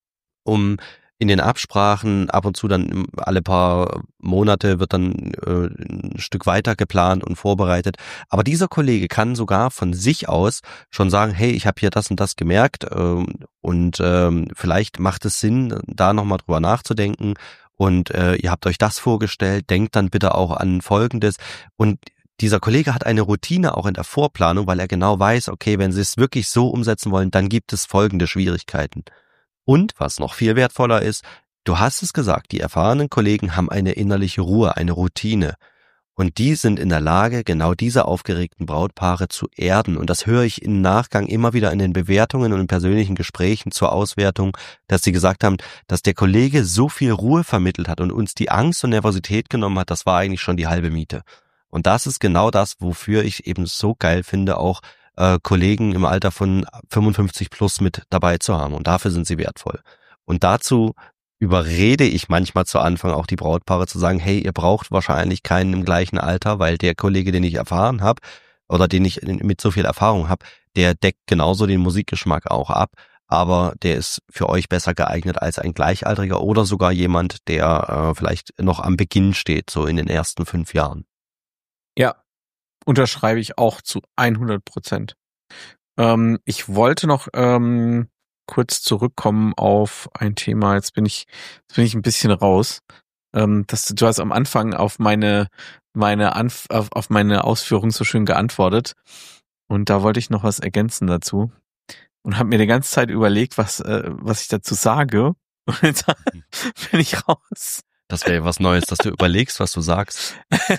S3: um in den Absprachen ab und zu dann alle paar Monate wird dann ein Stück weiter geplant und vorbereitet. Aber dieser Kollege kann sogar von sich aus schon sagen, hey, ich habe hier das und das gemerkt und vielleicht macht es Sinn, da nochmal drüber nachzudenken und ihr habt euch das vorgestellt, denkt dann bitte auch an Folgendes. Und dieser Kollege hat eine Routine auch in der Vorplanung, weil er genau weiß, okay, wenn sie es wirklich so umsetzen wollen, dann gibt es folgende Schwierigkeiten. Und was noch viel wertvoller ist, du hast es gesagt, die erfahrenen Kollegen haben eine innerliche Ruhe, eine Routine. Und die sind in der Lage, genau diese aufgeregten Brautpaare zu erden. Und das höre ich im Nachgang immer wieder in den Bewertungen und in persönlichen Gesprächen zur Auswertung, dass sie gesagt haben, dass der Kollege so viel Ruhe vermittelt hat und uns die Angst und Nervosität genommen hat, das war eigentlich schon die halbe Miete. Und das ist genau das, wofür ich eben so geil finde, auch Kollegen im Alter von 55 plus mit dabei zu haben. Und dafür sind sie wertvoll. Und dazu überrede ich manchmal zu Anfang auch die Brautpaare zu sagen, hey, ihr braucht wahrscheinlich keinen im gleichen Alter, weil der Kollege, den ich erfahren habe oder den ich mit so viel Erfahrung habe, der deckt genauso den Musikgeschmack auch ab. Aber der ist für euch besser geeignet als ein Gleichaltriger oder sogar jemand, der vielleicht noch am Beginn steht, so in den ersten 5 Jahren.
S2: Ja. Unterschreibe ich auch zu 100%. Ich wollte noch kurz zurückkommen auf ein Thema. Jetzt bin ich ein bisschen raus. Du hast am Anfang auf meine Ausführung so schön geantwortet. Und da wollte ich noch was ergänzen dazu. Und habe mir die ganze Zeit überlegt, was ich dazu sage. Und jetzt bin ich raus.
S3: Das wäre ja was Neues, dass du überlegst, was du sagst.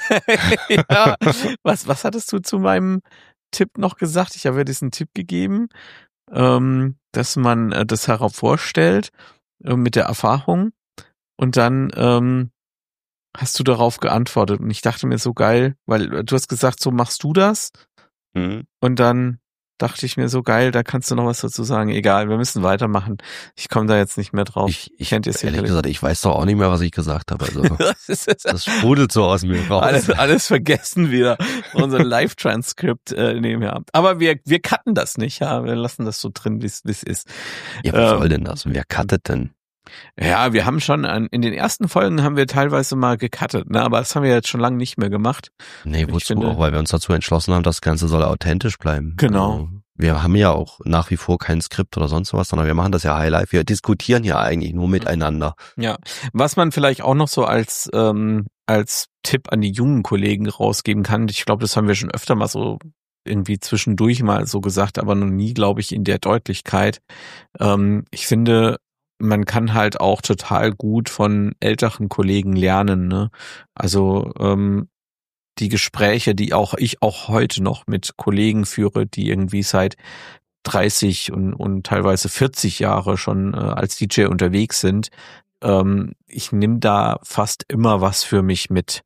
S2: Ja. Was hattest du zu meinem Tipp noch gesagt? Ich habe ja diesen Tipp gegeben, dass man das hervorstellt mit der Erfahrung und dann hast du darauf geantwortet und ich dachte mir so geil, weil du hast gesagt, so machst du das und dann dachte ich mir so geil, da kannst du noch was dazu sagen. Egal, wir müssen weitermachen. Ich komme da jetzt nicht mehr drauf.
S3: Ich ehrlich gesagt, ich weiß doch auch nicht mehr, was ich gesagt habe. Also das sprudelt so aus mir raus.
S2: Alles vergessen wieder. Unser Live-Transkript nebenher. Aber wir cutten das nicht, ja. Wir lassen das so drin, wie es ist.
S3: Ja, was soll denn das? Wer cuttet denn?
S2: Ja, wir haben schon in den ersten Folgen haben wir teilweise mal gecuttet, ne? Aber das haben wir jetzt schon lange nicht mehr gemacht.
S3: Nee, wozu auch, weil wir uns dazu entschlossen haben, das Ganze soll authentisch bleiben.
S2: Genau.
S3: Also, wir haben ja auch nach wie vor kein Skript oder sonst was, sondern wir machen das ja Highlife. Wir diskutieren ja eigentlich nur miteinander.
S2: Ja, was man vielleicht auch noch so als Tipp an die jungen Kollegen rausgeben kann, ich glaube, das haben wir schon öfter mal so irgendwie zwischendurch mal so gesagt, aber noch nie, glaube ich, in der Deutlichkeit. Ich finde, man kann halt auch total gut von älteren Kollegen lernen, ne? Also die Gespräche, die auch ich heute noch mit Kollegen führe, die irgendwie seit 30 und teilweise 40 Jahre schon als DJ unterwegs sind, ich nehme da fast immer was für mich mit.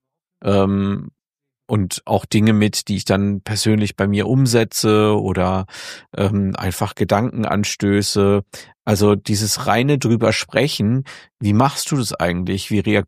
S2: Und auch Dinge mit, die ich dann persönlich bei mir umsetze oder einfach Gedankenanstöße. Also dieses reine drüber sprechen, wie machst du das eigentlich? Wie reagierst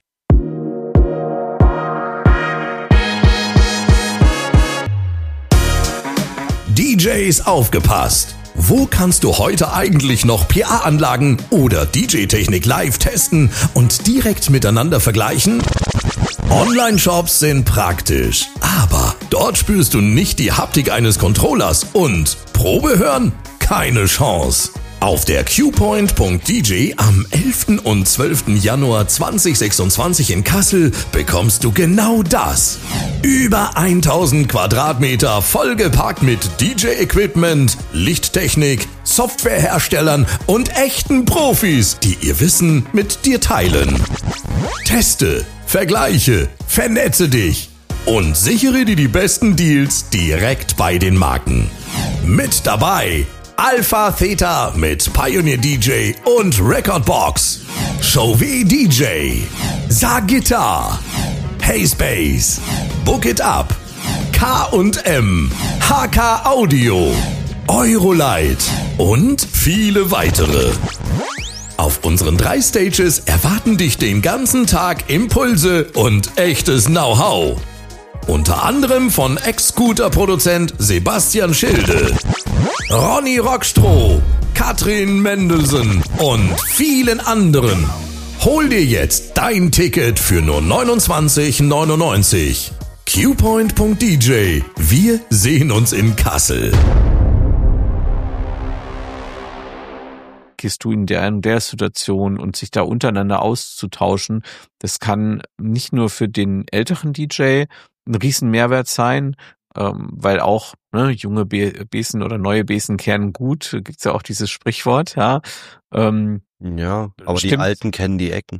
S4: DJs aufgepasst! Wo kannst du heute eigentlich noch PA-Anlagen oder DJ-Technik live testen und direkt miteinander vergleichen? Online-Shops sind praktisch, aber dort spürst du nicht die Haptik eines Controllers und Probe hören? Keine Chance. Auf der QPoint.dj am 11. und 12. Januar 2026 in Kassel bekommst du genau das. Über 1000 Quadratmeter vollgepackt mit DJ-Equipment, Lichttechnik, Softwareherstellern und echten Profis, die ihr Wissen mit dir teilen. Teste, vergleiche, vernetze dich und sichere dir die besten Deals direkt bei den Marken. Mit dabei Alpha Theta mit Pioneer DJ und Recordbox, Chauvet DJ, Sagitar, Hayspace, Book It Up, K&M, HK Audio, Eurolight und viele weitere. Auf unseren 3 Stages erwarten dich den ganzen Tag Impulse und echtes Know-how. Unter anderem von Ex-Scooter-Produzent Sebastian Schilde, Ronny Rockstroh, Katrin Mendelsen und vielen anderen. Hol dir jetzt dein Ticket für nur 29,99. QPoint.dj. Wir sehen uns in Kassel.
S2: du in der Situation und sich da untereinander auszutauschen, das kann nicht nur für den älteren DJ ein riesen Mehrwert sein, weil auch junge Besen oder neue Besen kehren gut, gibt's ja auch dieses Sprichwort, ja.
S3: Ja, aber stimmt. Die Alten kennen die Ecken.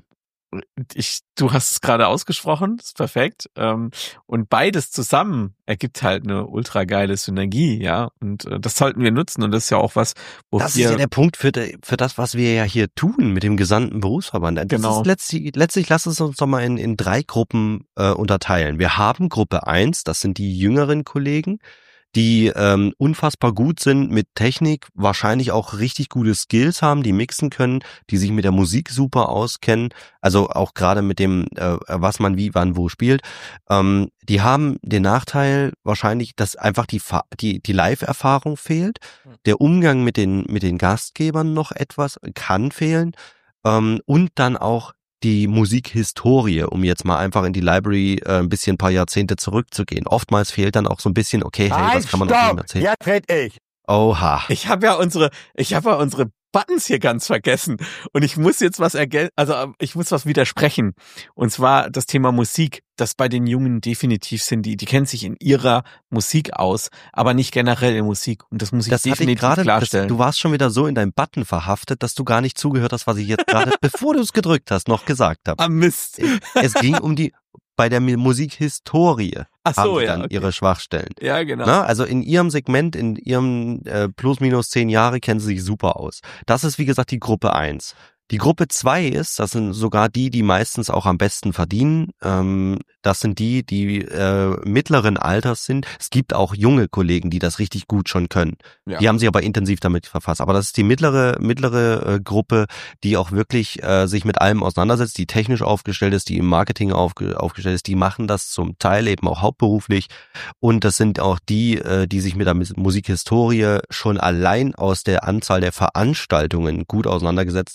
S2: Du hast es gerade ausgesprochen, das ist perfekt. Und beides zusammen ergibt halt eine ultra geile Synergie, ja. Und das sollten wir nutzen. Und das ist ja auch was, wo
S3: das ist ja der Punkt für das, was wir ja hier tun mit dem gesamten Berufsverband. Das
S2: genau.
S3: Ist letztlich lass es uns doch mal in 3 Gruppen unterteilen. Wir haben Gruppe 1, das sind die jüngeren Kollegen, die unfassbar gut sind mit Technik, wahrscheinlich auch richtig gute Skills haben, die mixen können, die sich mit der Musik super auskennen, also auch gerade mit dem, was man wie, wann, wo spielt. Die haben den Nachteil wahrscheinlich, dass einfach die Live-Erfahrung fehlt, der Umgang mit den Gastgebern noch etwas kann fehlen und dann auch die Musikhistorie, um jetzt mal einfach in die Library ein paar Jahrzehnte zurückzugehen. Oftmals fehlt dann auch so ein bisschen, okay, hey, was kann man noch erzählen?
S5: Jetzt red ich.
S3: Oha.
S2: Ich habe ja unsere Buttons hier ganz vergessen und ich muss jetzt ich muss was widersprechen. Und zwar das Thema Musik, das bei den Jungen definitiv sind, die kennen sich in ihrer Musik aus, aber nicht generell in Musik. Und das muss ich definitiv klarstellen.
S3: Du warst schon wieder so in deinem Button verhaftet, dass du gar nicht zugehört hast, was ich jetzt gerade, bevor du es gedrückt hast, noch gesagt habe.
S2: Ah, Mist.
S3: Es ging bei der Musikhistorie haben sie dann
S2: okay.
S3: ihre Schwachstellen.
S2: Ja, genau.
S3: Na, also in ihrem Segment, in ihrem plus minus 10 Jahre kennen sie sich super aus. Das ist, wie gesagt, die Gruppe 1. Die Gruppe 2 das sind sogar die meistens auch am besten verdienen. Das sind die mittleren Alters sind. Es gibt auch junge Kollegen, die das richtig gut schon können. Ja. Die haben sich aber intensiv damit verfasst. Aber das ist die mittlere Gruppe, die auch wirklich sich mit allem auseinandersetzt, die technisch aufgestellt ist, die im Marketing aufgestellt ist. Die machen das zum Teil eben auch hauptberuflich. Und das sind auch die sich mit der Musikhistorie schon allein aus der Anzahl der Veranstaltungen gut auseinandergesetzt haben, durch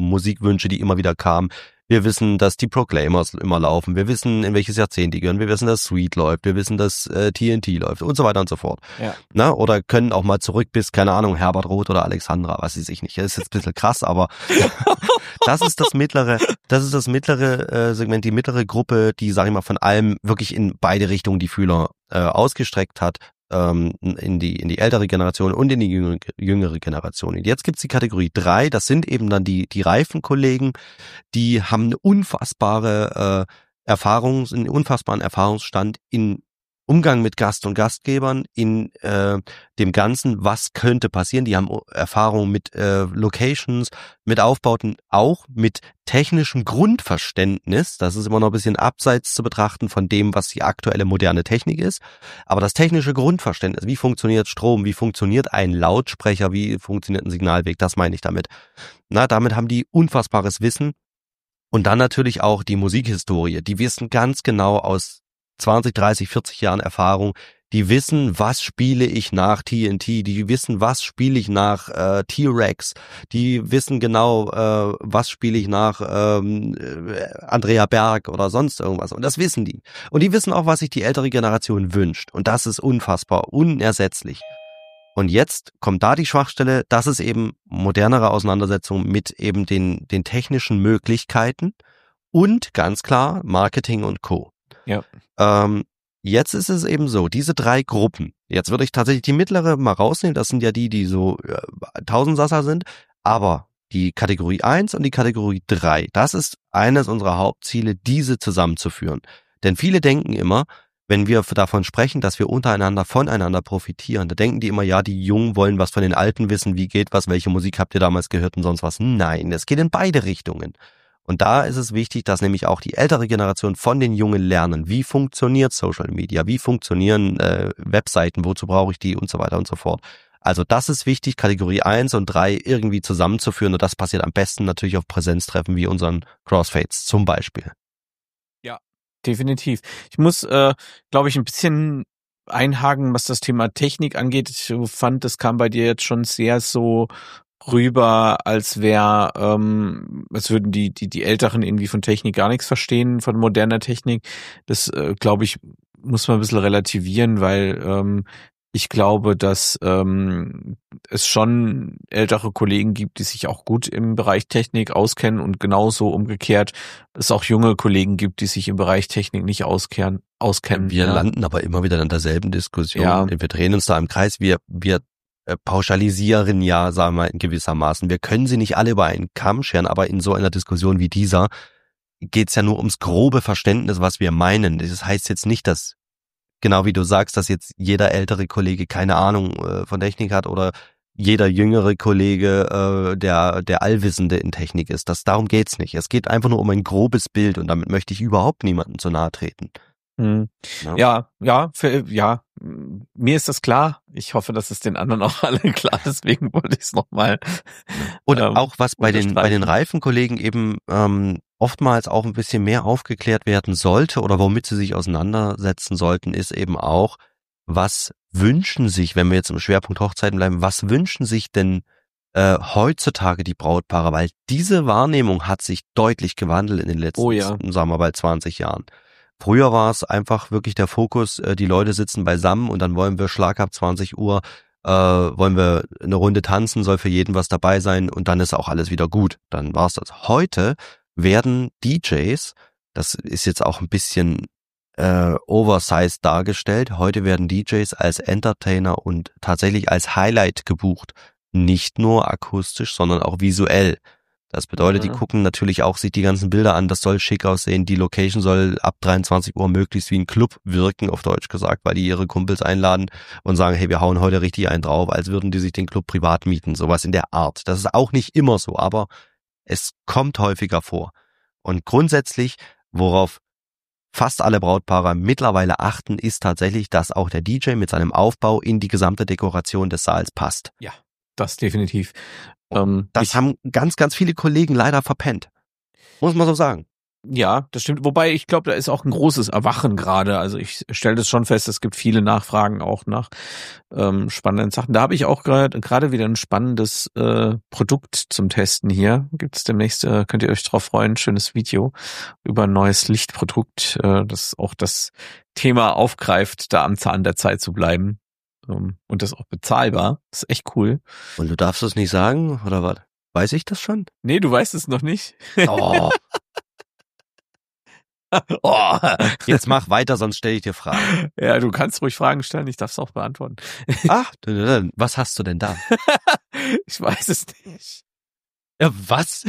S3: Musikwünsche, die immer wieder kamen. Wir wissen, dass die Proclaimers immer laufen. Wir wissen, in welches Jahrzehnt die gehören. Wir wissen, dass Sweet läuft. Wir wissen, dass TNT läuft und so weiter und so fort.
S2: Ja.
S3: Na, oder können auch mal zurück bis, keine Ahnung, Herbert Roth oder Alexandra, weiß ich nicht. Das ist jetzt ein bisschen krass, aber das ist das mittlere Segment, die mittlere Gruppe, die, sag ich mal, von allem wirklich in beide Richtungen die Fühler ausgestreckt hat. In die ältere Generation und in die jüngere Generation. Und jetzt gibt's die Kategorie 3, das sind eben dann die reifen Kollegen, die haben eine unfassbaren Erfahrungsstand in Umgang mit Gast und Gastgebern, in dem Ganzen, was könnte passieren. Die haben Erfahrung mit Locations, mit Aufbauten, auch mit technischem Grundverständnis. Das ist immer noch ein bisschen abseits zu betrachten von dem, was die aktuelle moderne Technik ist. Aber das technische Grundverständnis, wie funktioniert Strom, wie funktioniert ein Lautsprecher, wie funktioniert ein Signalweg, das meine ich damit. Damit haben die unfassbares Wissen. Und dann natürlich auch die Musikhistorie. Die wissen ganz genau aus 20, 30, 40 Jahren Erfahrung, die wissen, was spiele ich nach TNT, die wissen, was spiele ich nach T-Rex, die wissen genau, was spiele ich nach Andrea Berg oder sonst irgendwas. Und das wissen die. Und die wissen auch, was sich die ältere Generation wünscht. Und das ist unfassbar, unersetzlich. Und jetzt kommt da die Schwachstelle, das ist eben modernere Auseinandersetzung mit eben den technischen Möglichkeiten und ganz klar Marketing und Co.
S2: Ja.
S3: Jetzt ist es eben so, diese 3 Gruppen, jetzt würde ich tatsächlich die mittlere mal rausnehmen, das sind ja die so Tausendsasser sind, aber die Kategorie 1 und die Kategorie 3, das ist eines unserer Hauptziele, diese zusammenzuführen. Denn viele denken immer, wenn wir davon sprechen, dass wir untereinander voneinander profitieren, da denken die immer, ja, die Jungen wollen was von den Alten wissen, wie geht was, welche Musik habt ihr damals gehört und sonst was. Nein, es geht in beide Richtungen. Und da ist es wichtig, dass nämlich auch die ältere Generation von den Jungen lernen, wie funktioniert Social Media, wie funktionieren Webseiten, wozu brauche ich die und so weiter und so fort. Also das ist wichtig, Kategorie 1 und 3 irgendwie zusammenzuführen und das passiert am besten natürlich auf Präsenztreffen wie unseren Crossfades zum Beispiel.
S2: Ja, definitiv. Ich muss, glaube ich, ein bisschen einhaken, was das Thema Technik angeht. Ich fand, das kam bei dir jetzt schon sehr so rüber, als würden die Älteren irgendwie von Technik gar nichts verstehen, von moderner Technik. Das, glaube ich, muss man ein bisschen relativieren, weil ich glaube, dass es schon ältere Kollegen gibt, die sich auch gut im Bereich Technik auskennen und genauso umgekehrt es auch junge Kollegen gibt, die sich im Bereich Technik nicht auskennen.
S3: Wir landen aber immer wieder in derselben Diskussion.
S2: Ja.
S3: Wir drehen uns da im Kreis. Wir pauschalisieren ja, sagen wir in gewissermaßen. Wir können sie nicht alle über einen Kamm scheren, aber in so einer Diskussion wie dieser geht's ja nur ums grobe Verständnis, was wir meinen. Das heißt jetzt nicht, dass, genau wie du sagst, dass jetzt jeder ältere Kollege keine Ahnung von Technik hat oder jeder jüngere Kollege der Allwissende in Technik ist. Darum geht's nicht. Es geht einfach nur um ein grobes Bild und damit möchte ich überhaupt niemandem zu nahe treten.
S2: Ja, mir ist das klar. Ich hoffe, dass es den anderen auch alle klar ist. Deswegen wollte ich es nochmal.
S3: Und auch was bei den reifen Kollegen eben oftmals auch ein bisschen mehr aufgeklärt werden sollte oder womit sie sich auseinandersetzen sollten, ist eben auch, was wünschen sich, wenn wir jetzt im Schwerpunkt Hochzeiten bleiben, was wünschen sich denn heutzutage die Brautpaare? Weil diese Wahrnehmung hat sich deutlich gewandelt in den letzten, sagen wir mal, 20 Jahren. Früher war es einfach wirklich der Fokus, die Leute sitzen beisammen und dann wollen wir Schlag ab 20 Uhr, wollen wir eine Runde tanzen, soll für jeden was dabei sein und dann ist auch alles wieder gut. Dann war's das. Heute werden DJs, das ist jetzt auch ein bisschen oversized dargestellt, heute werden DJs als Entertainer und tatsächlich als Highlight gebucht. Nicht nur akustisch, sondern auch visuell. Das bedeutet, die gucken natürlich auch sich die ganzen Bilder an, das soll schick aussehen, die Location soll ab 23 Uhr möglichst wie ein Club wirken, auf Deutsch gesagt, weil die ihre Kumpels einladen und sagen, hey, wir hauen heute richtig einen drauf, als würden die sich den Club privat mieten, sowas in der Art. Das ist auch nicht immer so, aber es kommt häufiger vor. Und grundsätzlich, worauf fast alle Brautpaare mittlerweile achten, ist tatsächlich, dass auch der DJ mit seinem Aufbau in die gesamte Dekoration des Saals passt.
S2: Ja, das definitiv.
S3: Das haben ganz, ganz viele Kollegen leider verpennt. Muss man so sagen.
S2: Ja, das stimmt. Wobei ich glaube, da ist auch ein großes Erwachen gerade. Also ich stelle das schon fest, es gibt viele Nachfragen auch nach spannenden Sachen. Da habe ich auch gerade wieder ein spannendes Produkt zum Testen hier. Gibt es demnächst, könnt ihr euch drauf freuen, schönes Video über ein neues Lichtprodukt, das auch das Thema aufgreift, da am Zahn der Zeit zu bleiben. Und das auch bezahlbar. Das ist echt cool.
S3: Und du darfst es nicht sagen, oder was? Weiß ich das schon?
S2: Nee, du weißt es noch nicht.
S3: Oh.
S2: Oh.
S3: Jetzt mach weiter, sonst stelle ich dir Fragen.
S2: Ja, du kannst ruhig Fragen stellen, ich darf es auch beantworten.
S3: Ach, was hast du denn da?
S2: Ich weiß es nicht.
S3: Ja, was?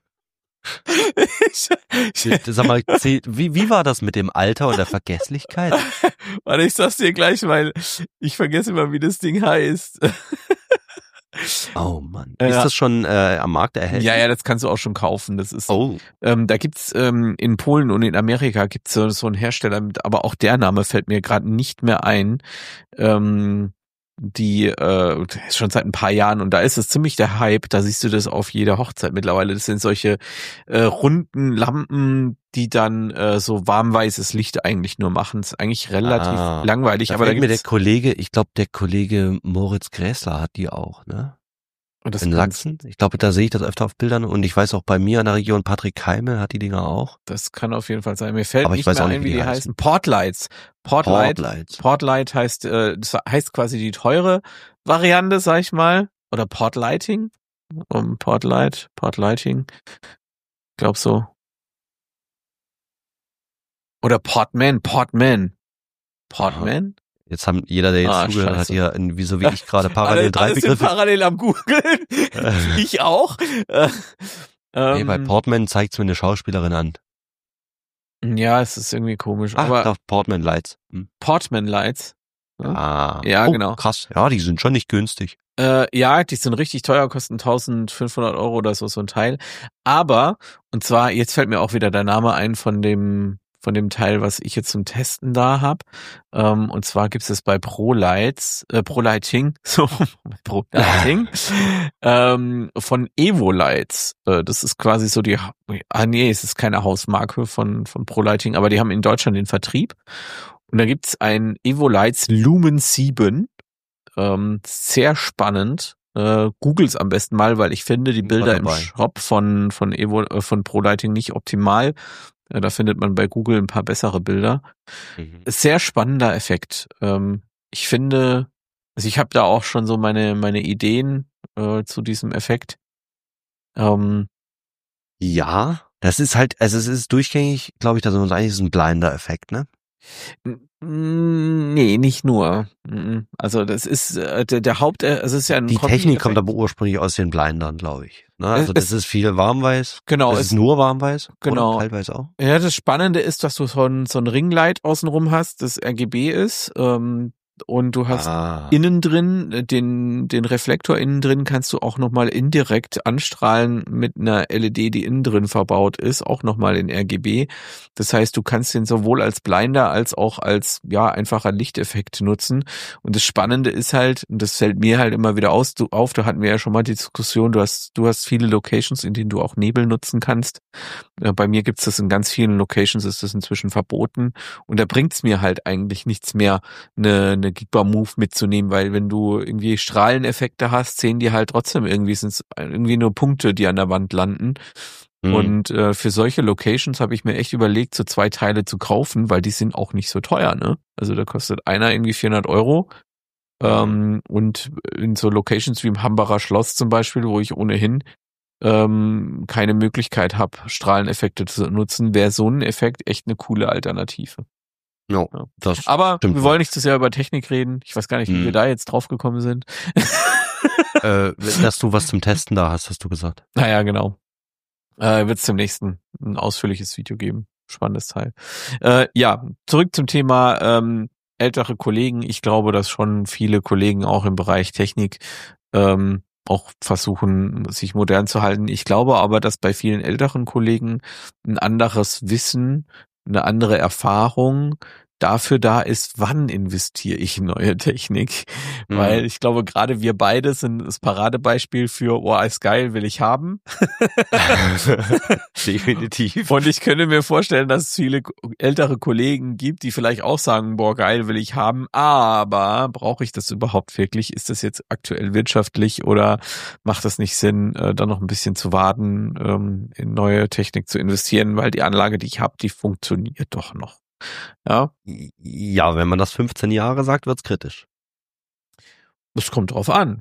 S3: Sag mal, wie war das mit dem Alter und der Vergesslichkeit?
S2: Warte, ich sag's dir gleich, weil ich vergesse immer, wie das Ding heißt.
S3: Oh Mann. Ist das schon am Markt erhältlich?
S2: Ja, das kannst du auch schon kaufen. Das ist.
S3: Oh.
S2: Da gibt's in Polen und in Amerika gibt's so einen Hersteller, aber auch der Name fällt mir gerade nicht mehr ein. Die ist schon seit ein paar Jahren und da ist es ziemlich der Hype. Da siehst du das auf jeder Hochzeit mittlerweile. Das sind solche runden Lampen, die dann so warmweißes Licht eigentlich nur machen. Das ist eigentlich relativ langweilig. Aber da
S3: mir der Kollege Moritz Gräßler hat die auch, ne?
S2: Und
S3: in Sachsen. Ich glaube, da sehe ich das öfter auf Bildern und ich weiß auch bei mir in der Region, Patrick Keimel hat die Dinger auch.
S2: Das kann auf jeden Fall sein. Mir fällt
S3: aber
S2: nicht mehr ein, wie die heißen. Portlights. Portlight heißt, das heißt quasi die teure Variante, sag ich mal. Oder Portlighting. Portlighting. Ich glaube so. Oder Portman.
S3: Jetzt haben jeder, der jetzt zugehört hat, ja, so wie ich gerade parallel drei Begriffe.
S2: Parallel am Googeln. Ich auch.
S3: Nee, bei Portman zeigt's mir eine Schauspielerin an.
S2: Ja, es ist irgendwie komisch.
S3: Ach,
S2: aber
S3: doch, Portman Lights.
S2: Portman Lights. Ja,
S3: oh,
S2: genau.
S3: Krass. Ja, die sind schon nicht günstig.
S2: Ja, die sind richtig teuer, kosten 1.500 € oder so ein Teil. Aber, und zwar, jetzt fällt mir auch wieder der Name ein von dem Teil, was ich jetzt zum Testen da habe. Und zwar gibt es bei ProLighting, von Evolights. Das ist quasi so es ist keine Hausmarke von ProLighting, aber die haben in Deutschland den Vertrieb. Und da gibt's ein Evolights Lumen 7. Sehr spannend. Googles am besten mal, weil ich finde die Bilder im Shop von ProLighting nicht optimal. Da findet man bei Google ein paar bessere Bilder. Sehr spannender Effekt. Ich finde, also ich habe da auch schon so meine Ideen zu diesem Effekt.
S3: Ja, das ist halt, also es ist durchgängig, glaube ich, das ist eigentlich ein Blinder-Effekt, ne?
S2: Nee, nicht nur. Also das ist der Haupt, es ist ja ein
S3: die Technik kommt aber ursprünglich aus den Blindern, glaube ich. Ne? Also das ist viel warmweiß.
S2: Genau.
S3: Das ist nur warmweiß.
S2: Genau.
S3: Oder kaltweiß auch.
S2: Ja, das Spannende ist, dass du so ein Ringlight außenrum hast, das RGB ist. Und du hast innen drin, den Reflektor innen drin kannst du auch nochmal indirekt anstrahlen mit einer LED, die innen drin verbaut ist, auch nochmal in RGB. Das heißt, du kannst den sowohl als Blinder als auch als, einfacher Lichteffekt nutzen. Und das Spannende ist halt, und das fällt mir halt immer wieder auf, da hatten wir ja schon mal die Diskussion, du hast viele Locations, in denen du auch Nebel nutzen kannst. Bei mir gibt's das in ganz vielen Locations, ist das inzwischen verboten. Und da bringt's mir halt eigentlich nichts mehr, eine Gigba-Move mitzunehmen, weil wenn du irgendwie Strahleneffekte hast, sehen die halt trotzdem sind's irgendwie nur Punkte, die an der Wand landen. Und für solche Locations habe ich mir echt überlegt, so 2 Teile zu kaufen, weil die sind auch nicht so teuer, ne? Also da kostet einer irgendwie 400 €. Und in so Locations wie im Hambacher Schloss zum Beispiel, wo ich ohnehin keine Möglichkeit habe, Strahleneffekte zu nutzen, wäre so ein Effekt echt eine coole Alternative.
S3: No,
S2: ja. Aber wir wollen nicht zu sehr über Technik reden. Ich weiß gar nicht, wie wir da jetzt drauf gekommen sind.
S3: Dass du was zum Testen da hast du gesagt.
S2: Naja, genau. Wird es zum nächsten ein ausführliches Video geben. Spannendes Teil. Zurück zum Thema ältere Kollegen. Ich glaube, dass schon viele Kollegen auch im Bereich Technik auch versuchen, sich modern zu halten. Ich glaube aber, dass bei vielen älteren Kollegen ein anderes Wissen, eine andere Erfahrung, dafür da ist, wann investiere ich in neue Technik. Weil ich glaube, gerade wir beide sind das Paradebeispiel für, oh, ist geil, will ich haben.
S3: Definitiv.
S2: Und ich könnte mir vorstellen, dass es viele ältere Kollegen gibt, die vielleicht auch sagen, boah, geil, will ich haben, aber brauche ich das überhaupt wirklich? Ist das jetzt aktuell wirtschaftlich oder macht es nicht Sinn, da noch ein bisschen zu warten, in neue Technik zu investieren, weil die Anlage, die ich habe, die funktioniert doch noch. Ja.
S3: Ja, wenn man das 15 Jahre sagt, wird's kritisch.
S2: Das kommt drauf an.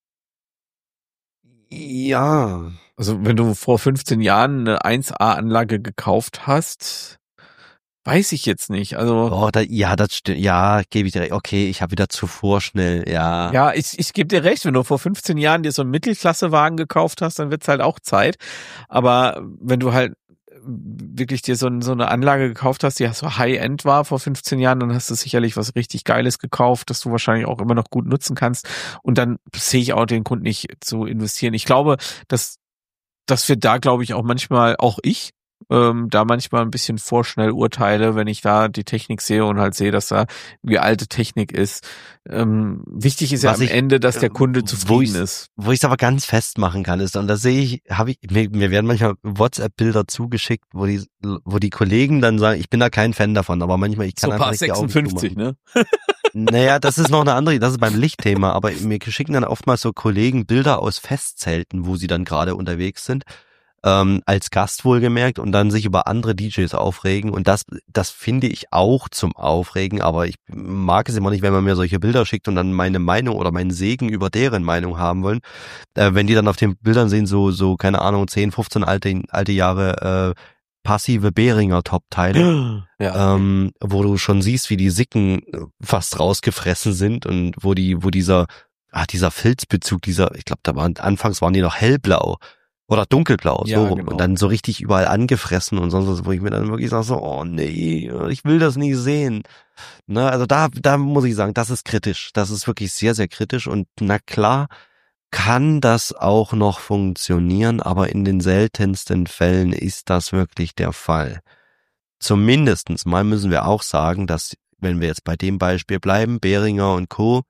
S3: Ja.
S2: Also wenn du vor 15 Jahren eine 1A-Anlage gekauft hast, weiß ich jetzt nicht. Also
S3: Das stimmt. Ja, gebe ich dir recht. Okay, ich habe wieder zu vorschnell. Ja.
S2: Ja, ich gebe dir recht. Wenn du vor 15 Jahren dir so einen Mittelklassewagen gekauft hast, dann wird's halt auch Zeit. Aber wenn du halt wirklich dir so eine Anlage gekauft hast, die so High-End war vor 15 Jahren, dann hast du sicherlich was richtig Geiles gekauft, das du wahrscheinlich auch immer noch gut nutzen kannst. Und dann sehe ich auch den Grund nicht zu investieren. Ich glaube, dass wir da, glaube ich, auch manchmal, auch ich, da manchmal ein bisschen vorschnell urteile, wenn ich da die Technik sehe und halt sehe, dass da wie alte Technik ist. Wichtig ist ja am Ende, dass der Kunde zufrieden ist.
S3: Wo ich es aber ganz festmachen kann, ist, und da sehe ich, mir werden manchmal WhatsApp-Bilder zugeschickt, wo die Kollegen dann sagen, ich bin da kein Fan davon, aber manchmal, ich kann
S2: so
S3: einfach nicht die Augen
S2: 56,
S3: zumachen.
S2: Ne?
S3: Naja, das ist noch eine andere, das ist beim Lichtthema, aber mir schicken dann oftmals so Kollegen Bilder aus Festzelten, wo sie dann gerade unterwegs sind, als Gast wohlgemerkt, und dann sich über andere DJs aufregen, und das finde ich auch zum Aufregen, aber ich mag es immer nicht, wenn man mir solche Bilder schickt und dann meine Meinung oder meinen Segen über deren Meinung haben wollen. Wenn die dann auf den Bildern sehen, so keine Ahnung, 10, 15 alte Jahre passive Behringer Top-Teile,
S2: Ja.
S3: wo du schon siehst, wie die Sicken fast rausgefressen sind, und wo dieser Filzbezug, ich glaube, anfangs waren die noch hellblau oder dunkelblau,
S2: Ja,
S3: so rum,
S2: genau.
S3: und dann so richtig überall angefressen und sonst was, wo ich mir dann wirklich sage, so, oh nee, ich will das nicht sehen. Ne, also da muss ich sagen, das ist kritisch. Das ist wirklich sehr, sehr kritisch, und na klar kann das auch noch funktionieren, aber in den seltensten Fällen ist das wirklich der Fall. Zumindestens mal müssen wir auch sagen, dass, wenn wir jetzt bei dem Beispiel bleiben, Behringer und Co.,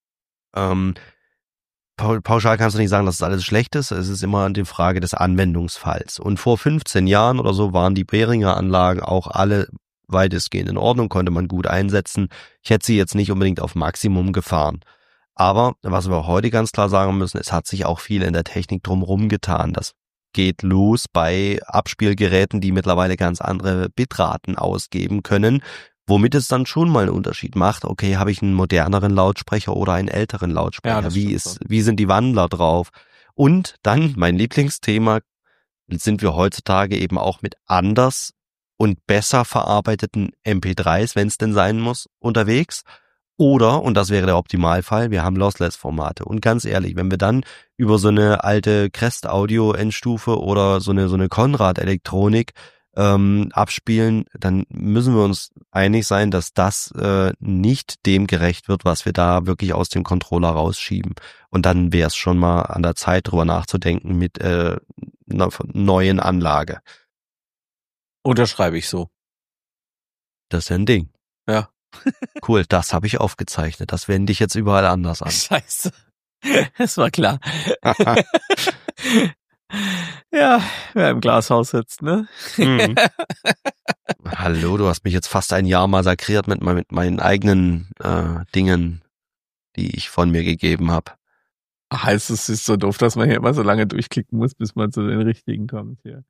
S3: pauschal kannst du nicht sagen, dass es alles schlecht ist. Es ist immer die Frage des Anwendungsfalls. Und vor 15 Jahren oder so waren die Behringer Anlagen auch alle weitestgehend in Ordnung, konnte man gut einsetzen. Ich hätte sie jetzt nicht unbedingt auf Maximum gefahren. Aber was wir heute ganz klar sagen müssen, es hat sich auch viel in der Technik drumherum getan. Das geht los bei Abspielgeräten, die mittlerweile ganz andere Bitraten ausgeben können, womit es dann schon mal einen Unterschied macht. Okay, habe ich einen moderneren Lautsprecher oder einen älteren Lautsprecher?
S2: Ja,
S3: wie sind die Wandler drauf? Und dann mein Lieblingsthema, sind wir heutzutage eben auch mit anders und besser verarbeiteten MP3s, wenn es denn sein muss, unterwegs. Oder, und das wäre der Optimalfall, wir haben Lossless-Formate. Und ganz ehrlich, wenn wir dann über so eine alte Crest-Audio-Endstufe oder so eine Konrad-Elektronik abspielen, dann müssen wir uns einig sein, dass das nicht dem gerecht wird, was wir da wirklich aus dem Controller rausschieben. Und dann wäre es schon mal an der Zeit, drüber nachzudenken mit einer neuen Anlage.
S2: Unterschreibe ich so.
S3: Das ist ja ein Ding.
S2: Ja.
S3: Cool, das habe ich aufgezeichnet. Das wende ich jetzt überall anders an.
S2: Scheiße. Das war klar. Ja, wer im Glashaus sitzt, ne?
S3: Mhm. Hallo, du hast mich jetzt fast ein Jahr massakriert mit meinen eigenen Dingen, die ich von mir gegeben habe.
S2: Ach, es ist so doof, dass man hier immer so lange durchklicken muss, bis man zu den richtigen kommt hier.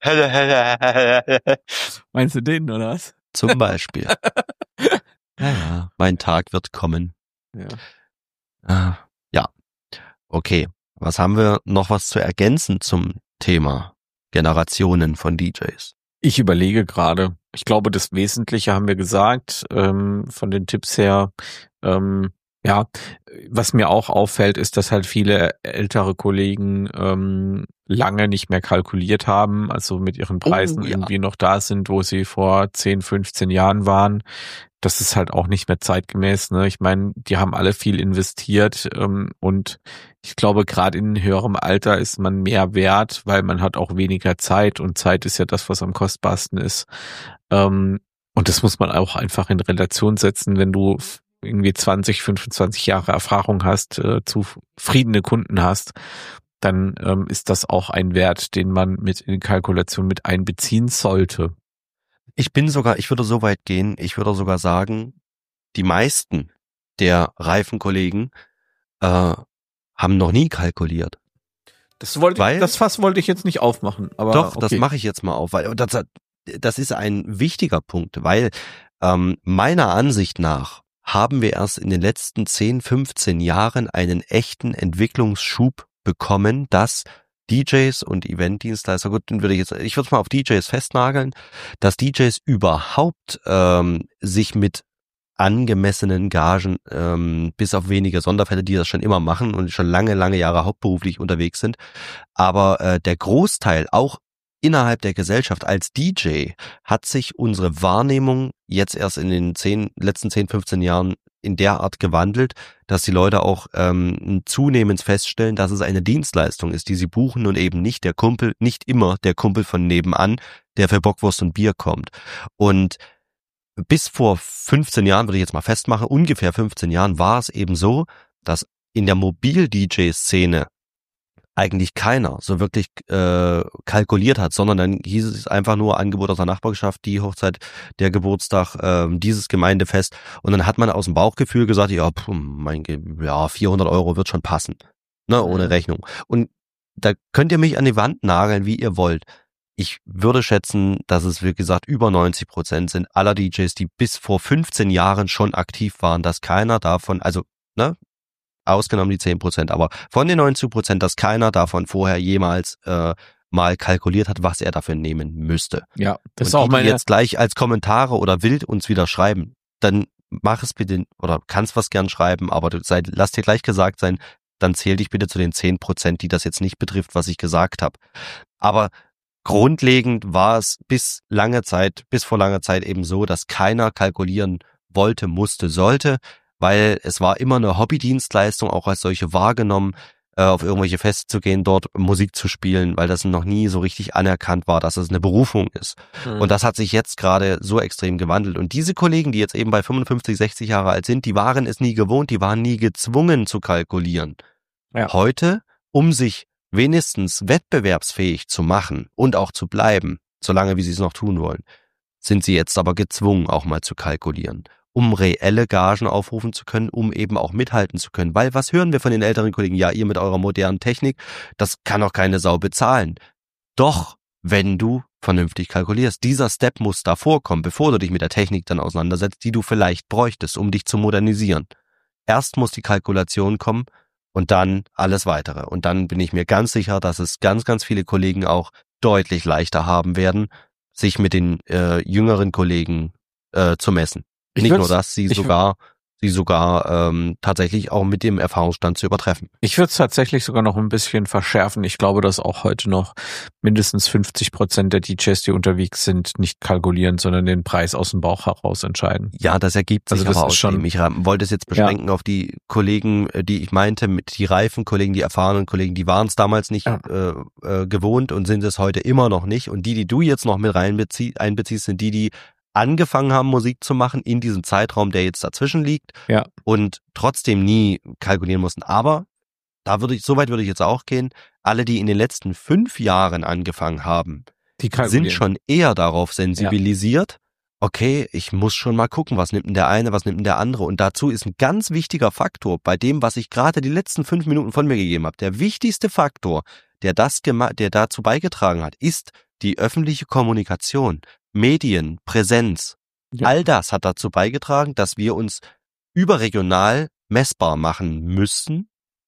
S2: Meinst du den, oder was?
S3: Zum Beispiel. Ja, mein Tag wird kommen.
S2: Ja.
S3: Ja, okay. Was haben wir noch was zu ergänzen zum Thema Generationen von DJs?
S2: Ich überlege gerade. Ich glaube, das Wesentliche haben wir gesagt, von den Tipps her. Ja, was mir auch auffällt, ist, dass halt viele ältere Kollegen lange nicht mehr kalkuliert haben, also mit ihren Preisen irgendwie noch da sind, wo sie vor 10, 15 Jahren waren. Das ist halt auch nicht mehr zeitgemäß, ne? Ich meine, die haben alle viel investiert und ich glaube, gerade in höherem Alter ist man mehr wert, weil man hat auch weniger Zeit und Zeit ist ja das, was am kostbarsten ist. Und Und das muss man auch einfach in Relation setzen, wenn du irgendwie 20, 25 Jahre Erfahrung hast, zufriedene Kunden hast, dann ist das auch ein Wert, den man mit in die Kalkulation mit einbeziehen sollte.
S3: Ich würde so weit gehen, ich würde sogar sagen, die meisten der Reifenkollegen haben noch nie kalkuliert.
S2: Das Fass wollte ich jetzt nicht aufmachen, aber
S3: doch,
S2: okay.
S3: Das mache ich jetzt mal auf, weil das ist ein wichtiger Punkt, weil meiner Ansicht nach haben wir erst in den letzten 10, 15 Jahren einen echten Entwicklungsschub bekommen, dass DJs und Eventdienstleister, gut, ich würde es mal auf DJs festnageln, dass DJs überhaupt sich mit angemessenen Gagen, bis auf wenige Sonderfälle, die das schon immer machen und schon lange, lange Jahre hauptberuflich unterwegs sind, aber der Großteil auch innerhalb der Gesellschaft als DJ hat sich unsere Wahrnehmung jetzt erst in den letzten 10, 15 Jahren in der Art gewandelt, dass die Leute auch zunehmend feststellen, dass es eine Dienstleistung ist, die sie buchen und eben nicht immer der Kumpel von nebenan, der für Bockwurst und Bier kommt. Und bis vor 15 Jahren, würde ich jetzt mal festmachen, ungefähr 15 Jahren war es eben so, dass in der Mobil-DJ-Szene eigentlich keiner so wirklich kalkuliert hat, sondern dann hieß es einfach nur Angebot aus der Nachbarschaft, die Hochzeit, der Geburtstag, dieses Gemeindefest, und dann hat man aus dem Bauchgefühl gesagt, ja, 400 € wird schon passen, ne, ohne Rechnung. Und da könnt ihr mich an die Wand nageln, wie ihr wollt. Ich würde schätzen, dass es, wie gesagt, über 90% sind aller DJs, die bis vor 15 Jahren schon aktiv waren, dass keiner davon, also, ne, ausgenommen die 10%, aber von den 90%, dass keiner davon vorher jemals mal kalkuliert hat, was er dafür nehmen müsste.
S2: Ja, das
S3: und
S2: ist auch
S3: die jetzt gleich als Kommentare oder wild uns wieder schreiben, dann mach es bitte, oder kannst was gern schreiben, aber lass dir gleich gesagt sein, dann zähl dich bitte zu den 10%, die das jetzt nicht betrifft, was ich gesagt habe. Aber grundlegend war es bis vor langer Zeit eben so, dass keiner kalkulieren wollte, musste, sollte, weil es war immer eine Hobbydienstleistung, auch als solche wahrgenommen, auf irgendwelche Feste zu gehen, dort Musik zu spielen, weil das noch nie so richtig anerkannt war, dass es eine Berufung ist. Mhm. Und das hat sich jetzt gerade so extrem gewandelt. Und diese Kollegen, die jetzt eben bei 55, 60 Jahre alt sind, die waren es nie gewohnt, die waren nie gezwungen zu kalkulieren. Ja. Heute, um sich wenigstens wettbewerbsfähig zu machen und auch zu bleiben, solange wie sie es noch tun wollen, sind sie jetzt aber gezwungen, auch mal zu kalkulieren, um reelle Gagen aufrufen zu können, um eben auch mithalten zu können. Weil was hören wir von den älteren Kollegen? Ja, ihr mit eurer modernen Technik, das kann doch keine Sau bezahlen. Doch, wenn du vernünftig kalkulierst, dieser Step muss da vorkommen, bevor du dich mit der Technik dann auseinandersetzt, die du vielleicht bräuchtest, um dich zu modernisieren. Erst muss die Kalkulation kommen und dann alles Weitere. Und dann bin ich mir ganz sicher, dass es ganz, ganz viele Kollegen auch deutlich leichter haben werden, sich mit den jüngeren Kollegen zu messen. Nicht nur das, sie sogar tatsächlich auch mit dem Erfahrungsstand zu übertreffen.
S2: Ich würde es tatsächlich sogar noch ein bisschen verschärfen. Ich glaube, dass auch heute noch mindestens 50% der DJs, die unterwegs sind, nicht kalkulieren, sondern den Preis aus dem Bauch heraus entscheiden.
S3: Ja, das ergibt sich aber aus dem. Ich wollte es jetzt beschränken auf die Kollegen, die ich meinte, mit die reifen Kollegen, die erfahrenen Kollegen, die waren es damals nicht gewohnt und sind es heute immer noch nicht. Und die du jetzt noch mit einbeziehst, sind die angefangen haben, Musik zu machen in diesem Zeitraum, der jetzt dazwischen liegt, ja, und trotzdem nie kalkulieren mussten. Aber so weit würde ich jetzt auch gehen, alle, die in den letzten 5 Jahren angefangen haben, sind schon eher darauf sensibilisiert, okay, ich muss schon mal gucken, was nimmt denn der eine, was nimmt denn der andere. Und dazu ist ein ganz wichtiger Faktor bei dem, was ich gerade die letzten 5 Minuten von mir gegeben habe. Der wichtigste Faktor, der dazu beigetragen hat, ist die öffentliche Kommunikation. Medien, Präsenz, all das hat dazu beigetragen, dass wir uns überregional messbar machen mussten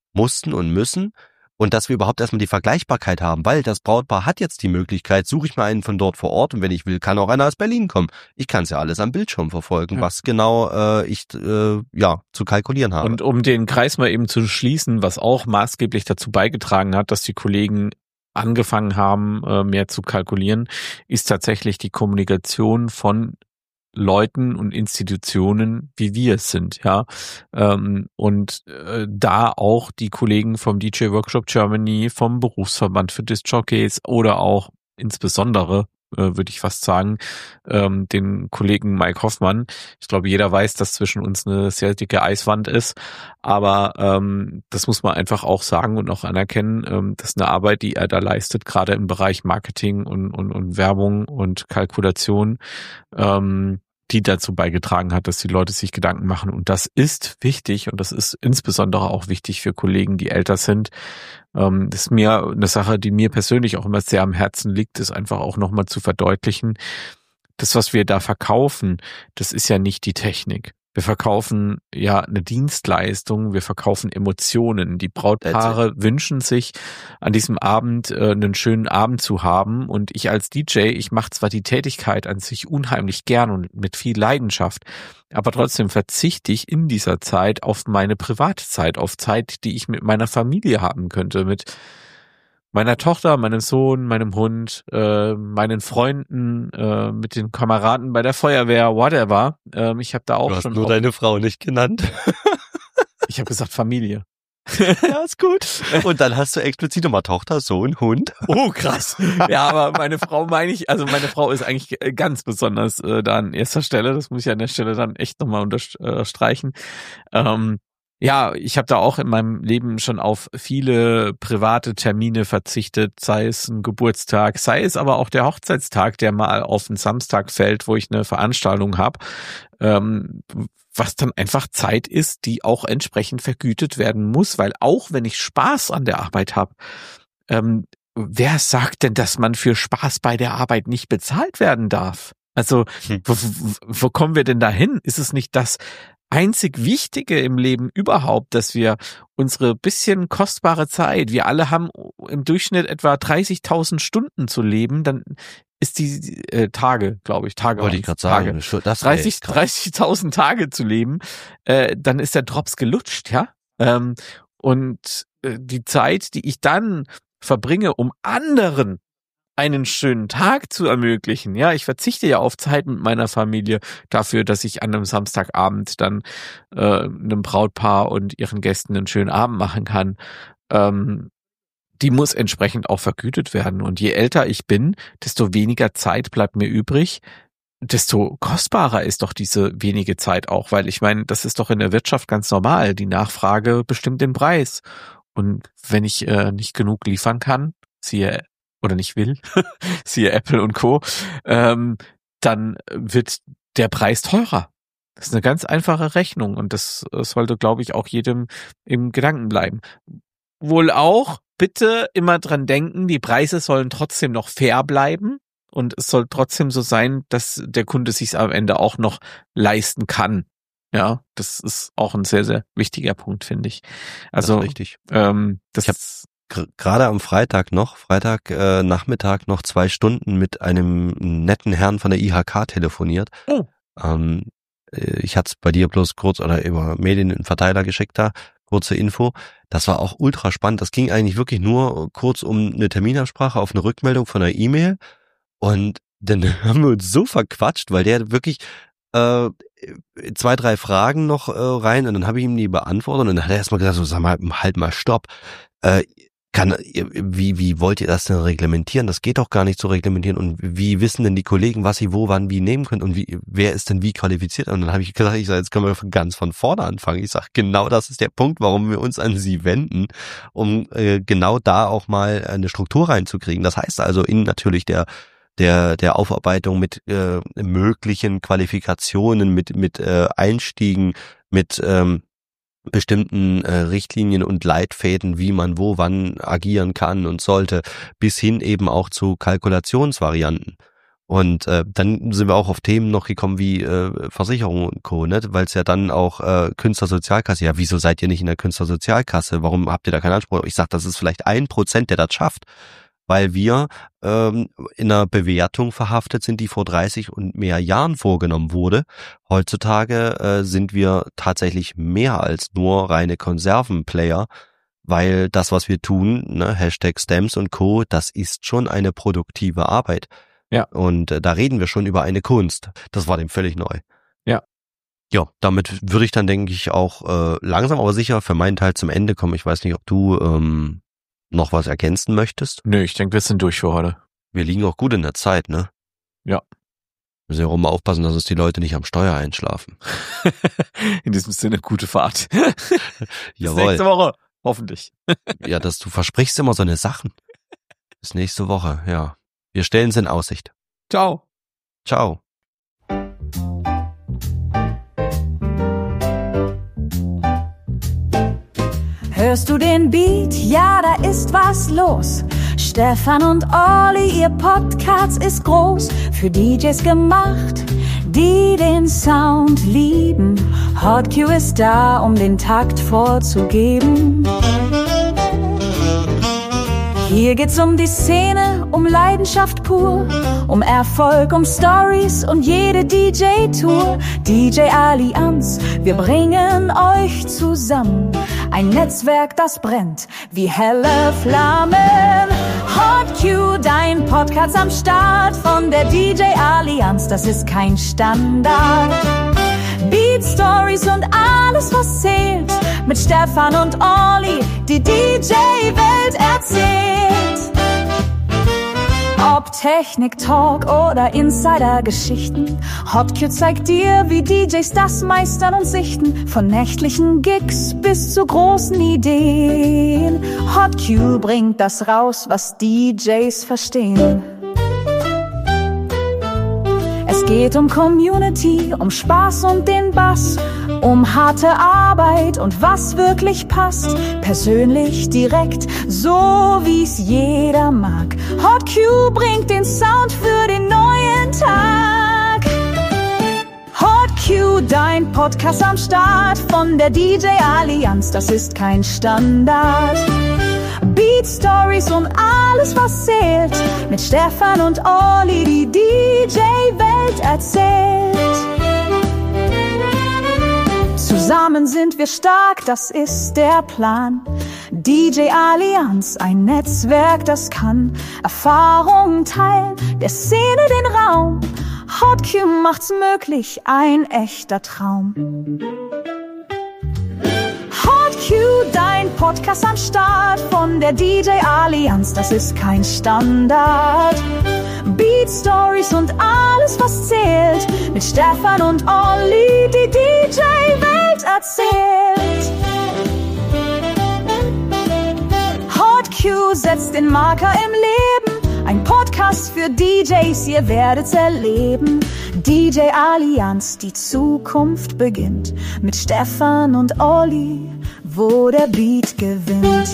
S3: und dass wir überhaupt erstmal die Vergleichbarkeit haben, weil das Brautpaar hat jetzt die Möglichkeit, suche ich mir einen von dort vor Ort und wenn ich will, kann auch einer aus Berlin kommen. Ich kann es ja alles am Bildschirm verfolgen, was genau ich zu kalkulieren habe.
S2: Und um den Kreis mal eben zu schließen, was auch maßgeblich dazu beigetragen hat, dass die Kollegen angefangen haben, mehr zu kalkulieren, ist tatsächlich die Kommunikation von Leuten und Institutionen, wie wir es sind, ja. Und da auch die Kollegen vom DJ Workshop Germany, vom Berufsverband für Disc Jockeys oder auch insbesondere würde ich fast sagen, den Kollegen Mike Hoffmann. Ich glaube, jeder weiß, dass zwischen uns eine sehr dicke Eiswand ist, aber das muss man einfach auch sagen und auch anerkennen, dass eine Arbeit, die er da leistet, gerade im Bereich Marketing und Werbung und Kalkulation, die dazu beigetragen hat, dass die Leute sich Gedanken machen. Und das ist wichtig und das ist insbesondere auch wichtig für Kollegen, die älter sind. Das ist mir eine Sache, die mir persönlich auch immer sehr am Herzen liegt, ist einfach auch nochmal zu verdeutlichen. Das, was wir da verkaufen, das ist ja nicht die Technik. Wir verkaufen ja eine Dienstleistung, wir verkaufen Emotionen. Die Brautpaare wünschen sich an diesem Abend einen schönen Abend zu haben und ich als DJ, ich mache zwar die Tätigkeit an sich unheimlich gern und mit viel Leidenschaft, aber trotzdem verzichte ich in dieser Zeit auf meine private Zeit, auf Zeit, die ich mit meiner Familie haben könnte, mit meiner Tochter, meinem Sohn, meinem Hund, meinen Freunden, mit den Kameraden bei der Feuerwehr, whatever. Ich habe da auch
S3: du
S2: schon.
S3: hast nur deine Frau nicht genannt.
S2: Ich habe gesagt Familie.
S3: Ja, ist gut. Und dann hast du explizit nochmal Tochter, Sohn, Hund.
S2: Oh, krass. Ja, aber meine Frau meine Frau ist eigentlich ganz besonders da an erster Stelle. Das muss ich an der Stelle dann echt nochmal unterstreichen. Ja, ich habe da auch in meinem Leben schon auf viele private Termine verzichtet, sei es ein Geburtstag, sei es aber auch der Hochzeitstag, der mal auf einen Samstag fällt, wo ich eine Veranstaltung habe, was dann einfach Zeit ist, die auch entsprechend vergütet werden muss, weil auch wenn ich Spaß an der Arbeit habe, wer sagt denn, dass man für Spaß bei der Arbeit nicht bezahlt werden darf? Also, wo kommen wir denn da hin? Ist es nicht das einzig Wichtige im Leben überhaupt, dass wir unsere bisschen kostbare Zeit, wir alle haben im Durchschnitt etwa 30.000 Stunden zu leben, dann ist die Tage, glaube ich, Tage.
S3: Wollte ich gerade sagen.
S2: 30.000 Tage zu leben, dann ist der Drops gelutscht, ja. Und die Zeit, die ich dann verbringe, um anderen einen schönen Tag zu ermöglichen. Ja, ich verzichte ja auf Zeit mit meiner Familie dafür, dass ich an einem Samstagabend dann einem Brautpaar und ihren Gästen einen schönen Abend machen kann. Die muss entsprechend auch vergütet werden. Und je älter ich bin, desto weniger Zeit bleibt mir übrig, desto kostbarer ist doch diese wenige Zeit auch, weil ich meine, das ist doch in der Wirtschaft ganz normal. Die Nachfrage bestimmt den Preis. Und wenn ich nicht genug liefern kann, oder nicht will, siehe Apple und Co., dann wird der Preis teurer. Das ist eine ganz einfache Rechnung und das sollte, glaube ich, auch jedem im Gedanken bleiben. Wohl auch, bitte immer dran denken, die Preise sollen trotzdem noch fair bleiben und es soll trotzdem so sein, dass der Kunde sich am Ende auch noch leisten kann. Ja, das ist auch ein sehr, sehr wichtiger Punkt, finde ich. Also,
S3: das ist richtig. Ich habe gerade am Freitag Nachmittag noch 2 Stunden mit einem netten Herrn von der IHK telefoniert.
S2: Oh.
S3: Ich hatte es bei dir bloß kurz oder über Medien in den Verteiler geschickt da, kurze Info. Das war auch ultra spannend. Das ging eigentlich wirklich nur kurz um eine Terminabsprache auf eine Rückmeldung von einer E-Mail. Und dann haben wir uns so verquatscht, weil der wirklich 2, 3 Fragen noch rein und dann habe ich ihm die beantwortet und dann hat er erstmal gesagt, so sag mal, halt mal stopp. Wie wollt ihr das denn reglementieren? Das geht doch gar nicht zu reglementieren. Und wie wissen denn die Kollegen, was sie wo, wann, wie nehmen können? Und wer ist denn wie qualifiziert? Und dann habe ich gesagt, jetzt können wir ganz von vorne anfangen. Ich sage, genau das ist der Punkt, warum wir uns an sie wenden, um genau da auch mal eine Struktur reinzukriegen. Das heißt also in natürlich der Aufarbeitung mit möglichen Qualifikationen, mit Einstiegen, mit bestimmten Richtlinien und Leitfäden, wie man wo wann agieren kann und sollte, bis hin eben auch zu Kalkulationsvarianten. Und dann sind wir auch auf Themen noch gekommen wie Versicherung und Co., ne? Weil es ja dann auch Künstlersozialkasse, ja, wieso seid ihr nicht in der Künstlersozialkasse? Warum habt ihr da keinen Anspruch? Ich sag, das ist vielleicht 1%, der das schafft, weil wir in einer Bewertung verhaftet sind, die vor 30 und mehr Jahren vorgenommen wurde. Heutzutage sind wir tatsächlich mehr als nur reine Konservenplayer, weil das, was wir tun, ne, #Stems und Co., das ist schon eine produktive Arbeit.
S2: Ja.
S3: Und da reden wir schon über eine Kunst. Das war dem völlig neu.
S2: Ja.
S3: Ja, damit würde ich dann, denke ich, auch langsam aber sicher für meinen Teil zum Ende kommen. Ich weiß nicht, ob du noch was ergänzen möchtest?
S2: Nö, ich denke, wir sind durch für heute.
S3: Wir liegen auch gut in der Zeit, ne?
S2: Ja.
S3: Müssen wir auch mal aufpassen, dass uns die Leute nicht am Steuer einschlafen.
S2: In diesem Sinne, gute Fahrt. Bis
S3: Jawohl.
S2: nächste Woche, hoffentlich.
S3: Ja, du versprichst immer so eine Sachen. Bis nächste Woche, ja. Wir stellen es in Aussicht.
S2: Ciao.
S3: Ciao.
S1: Hörst du den Beat? Ja, da ist was los. Stefan und Olli, ihr Podcast ist groß. Für DJs gemacht, die den Sound lieben. Hot Q ist da, um den Takt vorzugeben. Hier geht's um die Szene, um Leidenschaft pur, um Erfolg, um Stories und jede DJ-Tour. DJ Allianz, wir bringen euch zusammen. Ein Netzwerk, das brennt wie helle Flammen. Hot Q, dein Podcast am Start von der DJ Allianz, das ist kein Standard. Beat Stories und alles, was zählt, mit Stefan und Olli, die DJ-Welt erzählt. Ob Technik, Talk oder Insider-Geschichten, Hot Q zeigt dir, wie DJs das meistern und sichten. Von nächtlichen Gigs bis zu großen Ideen. Hot Q bringt das raus, was DJs verstehen. Es geht um Community, um Spaß und den Bass, um harte Arbeit und was wirklich passt. Persönlich, direkt, so wie's jeder mag. Hot Q bringt den Sound für den neuen Tag. Hot Q, dein Podcast am Start von der DJ Allianz, das ist kein Standard. Beat Stories und alles, was zählt, mit Stefan und Olli, die DJ-Welt erzählt. Zusammen sind wir stark, das ist der Plan. DJ Allianz, ein Netzwerk, das kann Erfahrungen teilen, der Szene den Raum. Hot Q macht's möglich, ein echter Traum. Hot Q, dein Podcast am Start von der DJ Allianz, das ist kein Standard. Beat Stories und alles, was zählt, mit Stefan und Olli, die DJ-Welt erzählt. Hot Q setzt den Marker im Leben, ein Podcast für DJs, ihr werdet's erleben. DJ Allianz, die Zukunft beginnt, mit Stefan und Olli, wo der Beat gewinnt.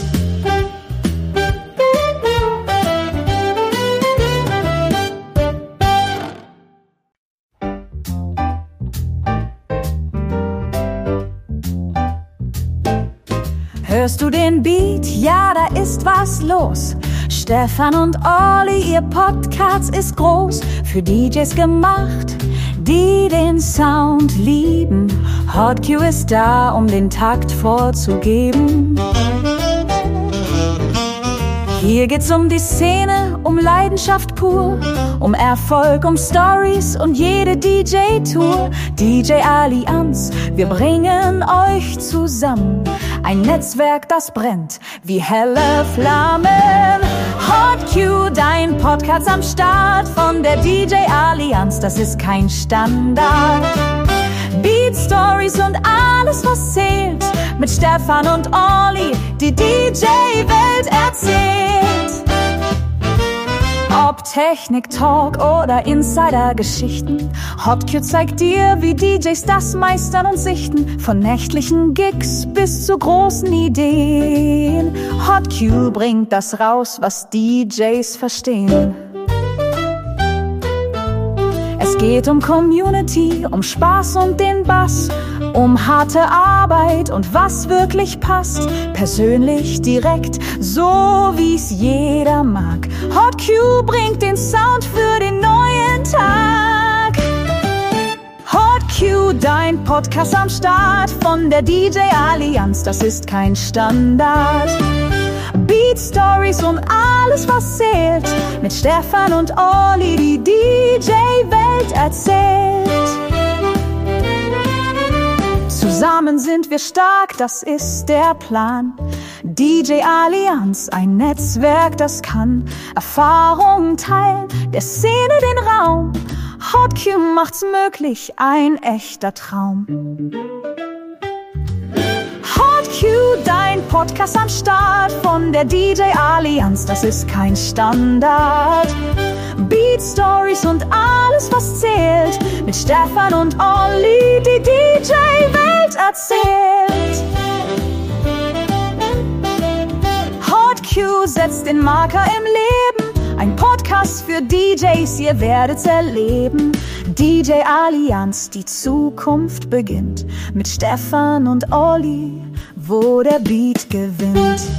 S1: Hörst du den Beat? Ja, da ist was los. Stefan und Olli, ihr Podcast ist groß. Für DJs gemacht, die den Sound lieben. Hot Q ist da, um den Takt vorzugeben. Hier geht's um die Szene, um Leidenschaft pur, um Erfolg, um Stories und jede DJ-Tour. DJ Allianz, wir bringen euch zusammen. Ein Netzwerk, das brennt wie helle Flammen. Hot Q, dein Podcast am Start von der DJ Allianz, das ist kein Standard. Beat Stories und alles, was zählt, mit Stefan und Olli, die DJ-Welt erzählt. Ob Technik, Talk oder Insider-Geschichten, Hot Q zeigt dir, wie DJs das meistern und sichten. Von nächtlichen Gigs bis zu großen Ideen. Hot Q bringt das raus, was DJs verstehen. Es geht um Community, um Spaß und den Bass, um harte Arbeit und was wirklich passt. Persönlich, direkt, so wie's jeder mag. Hot Q bringt den Sound für den neuen Tag. Hot Q, dein Podcast am Start von der DJ Allianz, das ist kein Standard. Beat Stories und alles, was zählt, mit Stefan und Olli, die DJ-Welt erzählt. Zusammen sind wir stark, das ist der Plan. DJ Allianz, ein Netzwerk, das kann Erfahrungen teilen, der Szene den Raum. HotQ macht's möglich, ein echter Traum. HotQ, dein Podcast am Start von der DJ Allianz, das ist kein Standard. Beat Stories und alles, was zählt, mit Stefan und Olli, die DJ-Welt erzählt. HotQ setzt den Marker im Leben, ein Podcast für DJs, ihr werdet's erleben. DJ Allianz, die Zukunft beginnt, mit Stefan und Olli, wo der Beat gewinnt.